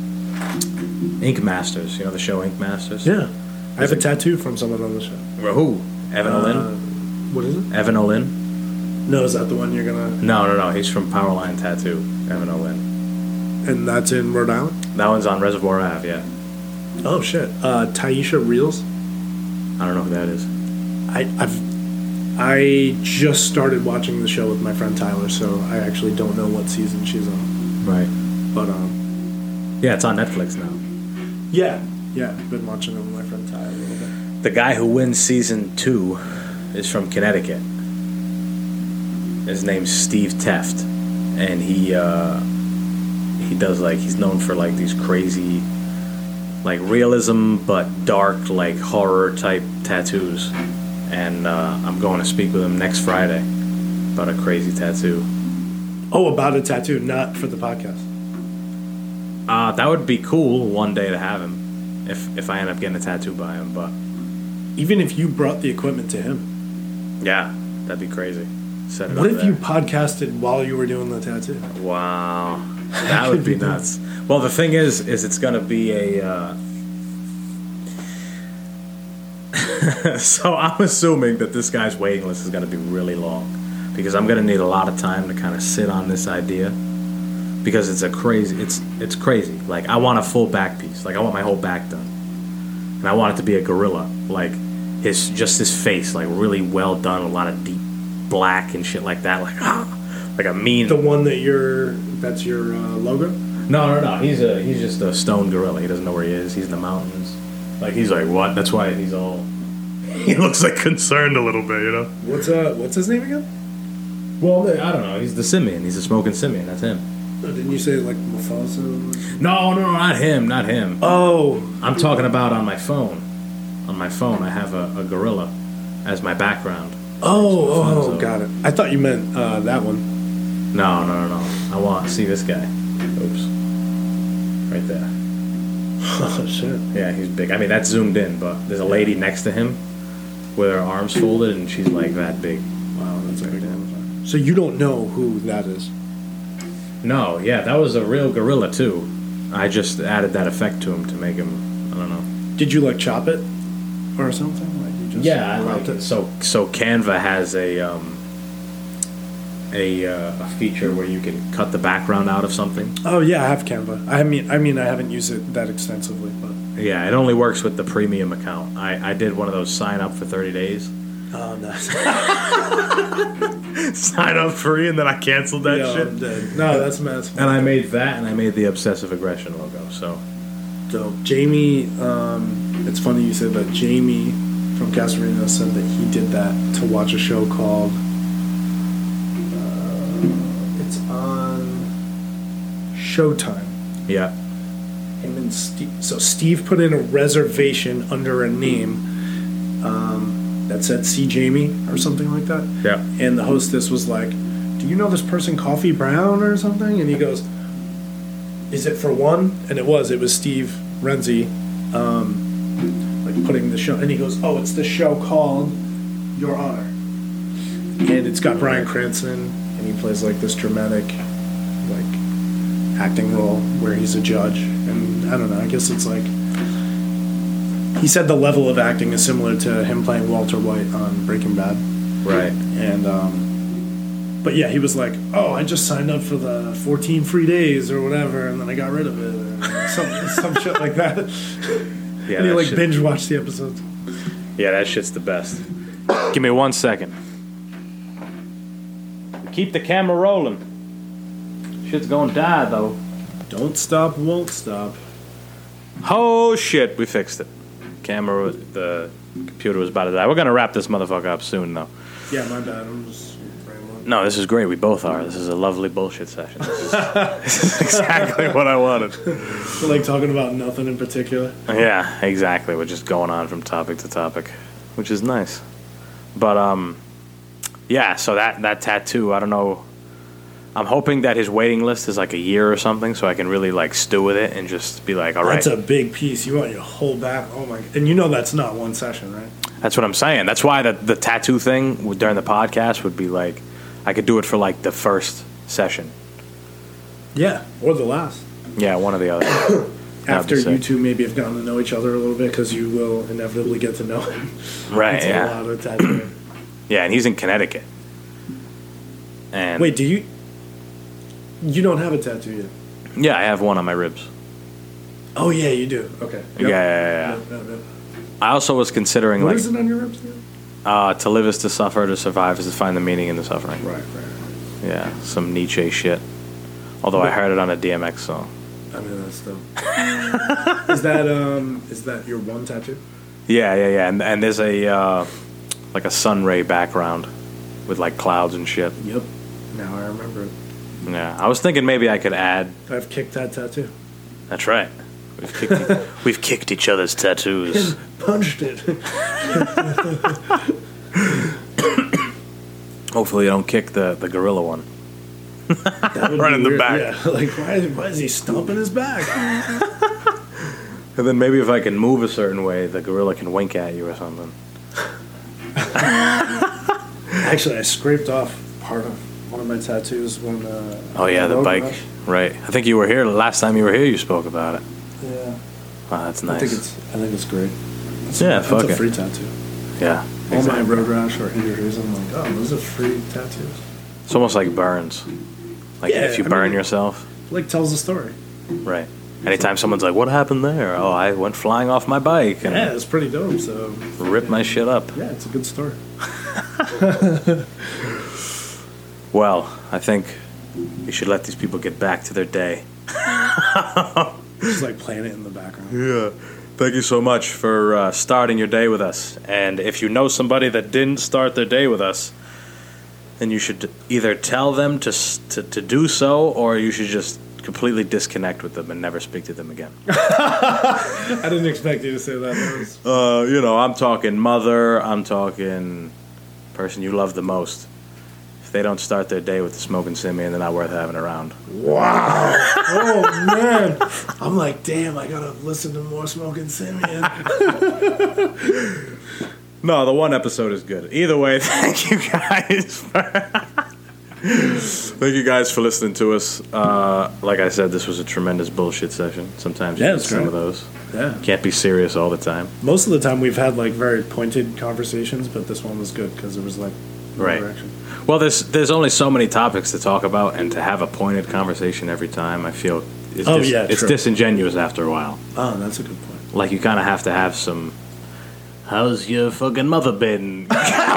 um, Ink Masters. You know the show Ink Masters? Yeah, I have Is a it- tattoo from someone on the show. Well, who? Evan Uh, Olin? what is it? Evan Olin? No, is that the one you're gonna? No, no, no. He's from Powerline Tattoo. Evan Olin. And that's in Rhode Island. That one's on Reservoir Ave, yeah. Oh shit. Uh, Taisha Reels. I don't know who that is. I, I've I just started watching the show with my friend Tyler, so I actually don't know what season she's on. Right. But um, Yeah, it's on Netflix now. yeah, yeah, I've been watching it with my friend Tyler a little bit. The guy who wins season two is from Connecticut. His name's Steve Teft, and he uh, he does like he's known for like these crazy, like realism but dark like horror type tattoos. And uh, I'm going to speak with him next Friday about a crazy tattoo. Oh, about a tattoo, not for the podcast. Uh, that would be cool one day to have him, if if I end up getting a tattoo by him. But Even if you brought the equipment to him. yeah, that'd be crazy. Set it What up if there. you podcasted while you were doing the tattoo? Wow, that would be nuts. Well, the thing is, is it's gonna be a. Uh... so I'm assuming that this guy's waiting list is gonna be really long, because I'm gonna need a lot of time to kind of sit on this idea, because it's a crazy, it's it's crazy. Like I want a full back piece, like I want my whole back done, and I want it to be a gorilla, like his just his face, like really well done, a lot of deep black and shit like that, like ah, like a mean. The one that you're, that's your uh, logo? No, no, no. He's a he's just a stone gorilla. He doesn't know where he is. He's in the mountains. Like he's like what? That's why he's all. He looks like concerned a little bit, you know. What's uh, what's his name again? Well, I don't know. He's the simian. He's a smoking simian. That's him. Oh, didn't you say like Mufasa? No, no, not him. Not him. Oh, I'm talking about on my phone. On my phone, I have a, a gorilla as my background. oh, Mufasa. oh, got it. I thought you meant uh, that one. No, no, no, no. I want see this guy. Oops. Right there. Oh shit. Yeah, he's big. I mean, that's zoomed in, but there's a lady next to him with her arms folded, and she's like that big. Wow, that's a big one. So you don't know who that is? No, yeah, that was a real gorilla too. I just added that effect to him to make him. I don't know. Did you like chop it or something? Like you just Yeah, I cropped like it. So so Canva has a um a uh, a feature where you can cut the background out of something. Oh yeah, I have Canva. I mean, I mean, I haven't used it that extensively, but Yeah, it only works with the premium account. I I did one of those sign up for thirty days. oh nice. Sign up free, and then I canceled that Yo, shit. I'm dead. No, that's that's And I made that, and I made the obsessive aggression logo. So dope. Jamie, um, it's funny you said that. Jamie from Casarino said that he did that to watch a show called. Uh, it's on Showtime. Yeah. Him and Steve. So Steve put in a reservation under a name um, that said "See Jamie" or something like that. Yeah. And the hostess was like, "Do you know this person, Coffee Brown or something?" And he goes, "Is it for one?" And it was. It was Steve Renzi, um, like putting the show. And he goes, "Oh, it's the show called Your Honor." And it's got Bryan Cranston, and he plays like this dramatic, like acting role where he's a judge. And I don't know. I guess it's like he said the level of acting is similar to him playing Walter White on Breaking Bad. Right. And um, but yeah, he was like, "Oh, I just signed up for the fourteen free days or whatever, and then I got rid of it." Or some some shit like that. Yeah. And he that like shit- binge watched the episodes. Yeah, that shit's the best. Give me one second. Keep the camera rolling. Shit's gonna die though. Don't stop, won't stop. Oh shit, we fixed it. Camera, the computer was about to die. We're gonna wrap this motherfucker up soon though. Yeah, my bad. I'm just rambling. No, this is great. We both are. This is a lovely bullshit session. This is, this is exactly what I wanted. We're like talking about nothing in particular. Yeah, exactly. We're just going on from topic to topic, which is nice. But um, yeah. So that that tattoo, I don't know. I'm hoping that his waiting list is like a year or something, so I can really like stew with it and just be like, all right. That's a big piece. You want your whole back. Oh my! And you know that's not one session, right? That's what I'm saying. That's why the the tattoo thing would- during the podcast would be like, I could do it for like the first session. Yeah, or the last. Yeah, one or the other. That'd After be you sick. two maybe have gotten to know each other a little bit, because you will inevitably get to know him. Right? It's a Yeah. lot of tattooing. Yeah, and he's in Connecticut. And Wait, do you? You don't have a tattoo yet? yeah, I have one on my ribs. Oh yeah, you do. Okay. Yeah, yeah, yeah, yeah. Yep, yep, yep. I also was considering What like is it on your ribs again? uh, to live is to suffer, to survive is to find the meaning in the suffering. Right, right, right. Yeah, some Nietzsche shit. Although I heard it on a D M X song. I mean, that's dope. Is that um? Is that your one tattoo? Yeah, yeah, yeah. And and there's a uh, like a sun ray background with like clouds and shit. Yep. Now I remember it. Yeah, I was thinking maybe I could add. I've kicked that tattoo. That's right. We've kicked, we've kicked each other's tattoos. Punched it. Hopefully, you don't kick the, the gorilla one. That would Right be in the weird. back. Yeah. Like why? Why is he stomping his back? And then maybe if I can move a certain way, the gorilla can wink at you or something. Actually, I scraped off part of one of my tattoos when. Uh, Oh yeah, the Road bike. Rush. Right. I think you were here last time you were here. You spoke about it. Yeah. Oh, that's I nice. think it's. I think it's great. It's, Yeah, it's fuck a it. free tattoo. yeah. All Exactly. my road rash or injuries, I'm like, oh, those are free tattoos. It's almost like burns. Like Yeah, if you I burn mean- yourself. Like tells the story. Right. Anytime someone's like, "What happened there?" Oh, I went flying off my bike and Yeah, it's pretty dope. So ripped my shit up. yeah, it's a good story. Well, I think we should let these people get back to their day. Just like playing it in the background. Yeah. Thank you so much for uh, starting your day with us. And if you know somebody that didn't start their day with us, then you should either tell them to s- to, to do so, or you should just completely disconnect with them and never speak to them again. I didn't expect you to say that. That was- Uh, you know, I'm talking mother, I'm talking person you love the most. If they don't start their day with the smoking Simeon, they're not worth having around. Wow. Oh man. I'm like, damn, I gotta listen to more Smoking Simeon. No, the one episode is good. Either way, thank you guys for thank you guys for listening to us. Uh, like I said, this was a tremendous bullshit session. Sometimes you Yeah, get it's some great. of those. Yeah. Can't be serious all the time. Most of the time we've had like very pointed conversations, but this one was good because it was like no Right. direction. Well, there's there's only so many topics to talk about, and to have a pointed conversation every time, I feel it's, Oh, dis- yeah, it's true. disingenuous after a while. Oh, that's a good point. Like you kind of have to have some. How's your fucking mother been?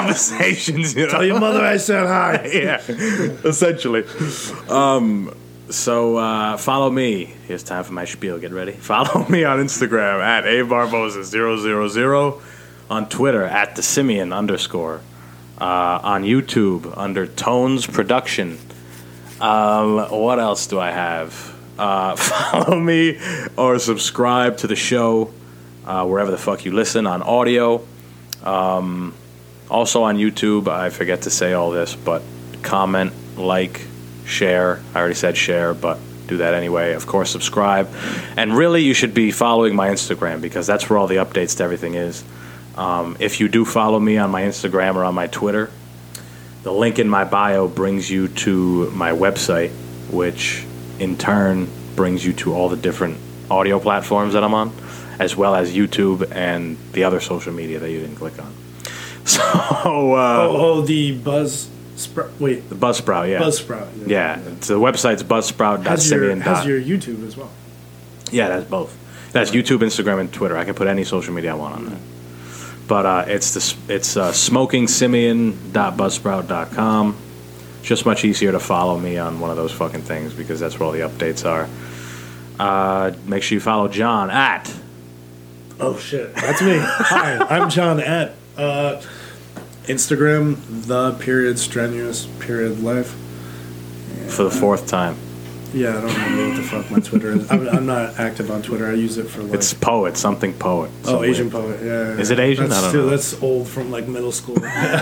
Conversations, you know. Tell your mother I said hi. Yeah, essentially. Um, So uh, follow me. Here's time for my spiel. Get ready. Follow me on Instagram at a barbosa zero zero zero, on Twitter at the Simeon underscore, uh, on YouTube under Tones Production. Um, what else do I have? Uh, follow me or subscribe to the show uh, wherever the fuck you listen on audio. Um, also on YouTube, I forget to say all this, but comment, like, share. I already said share, but do that anyway. Of course, subscribe. And really, you should be following my Instagram because that's where all the updates to everything is. Um, if you do follow me on my Instagram or on my Twitter, the link in my bio brings you to my website, which in turn brings you to all the different audio platforms that I'm on, as well as YouTube and the other social media that you didn't click on. So, uh, oh, oh, the Buzz Sprout. Wait, the Buzzsprout, yeah. Buzzsprout. Yeah, yeah. So the website's buzzsprout dot simeon. Has your YouTube as well. Yeah, that's both. That's YouTube, Instagram, and Twitter. I can put any social media I want on there. But uh, it's the it's uh, smoking simeon dot buzzsprout dot com. Just much easier to follow me on one of those fucking things because that's where all the updates are. Uh, make sure you follow John at. Oh shit, that's me. Hi, I'm John at uh, Instagram the period strenuous period life. Yeah. For the fourth time. Yeah, I don't know what the fuck my Twitter is. I'm, I'm not active on Twitter. I use it for like. It's poet, something poet. Oh, Asian poet. Yeah, yeah. Is it Asian? That's I don't still, know. That's old from like middle school.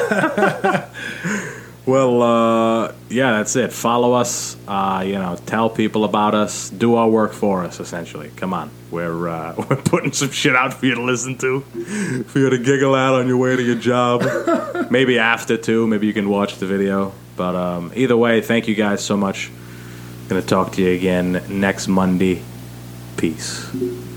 Well, uh, yeah, that's it. Follow us. Uh, you know, tell people about us. Do our work for us. Essentially, come on. We're uh, we're putting some shit out for you to listen to, for you to giggle at on your way to your job. Maybe after too. Maybe you can watch the video. But um, either way, thank you guys so much. Gonna talk to you again next Monday. Peace.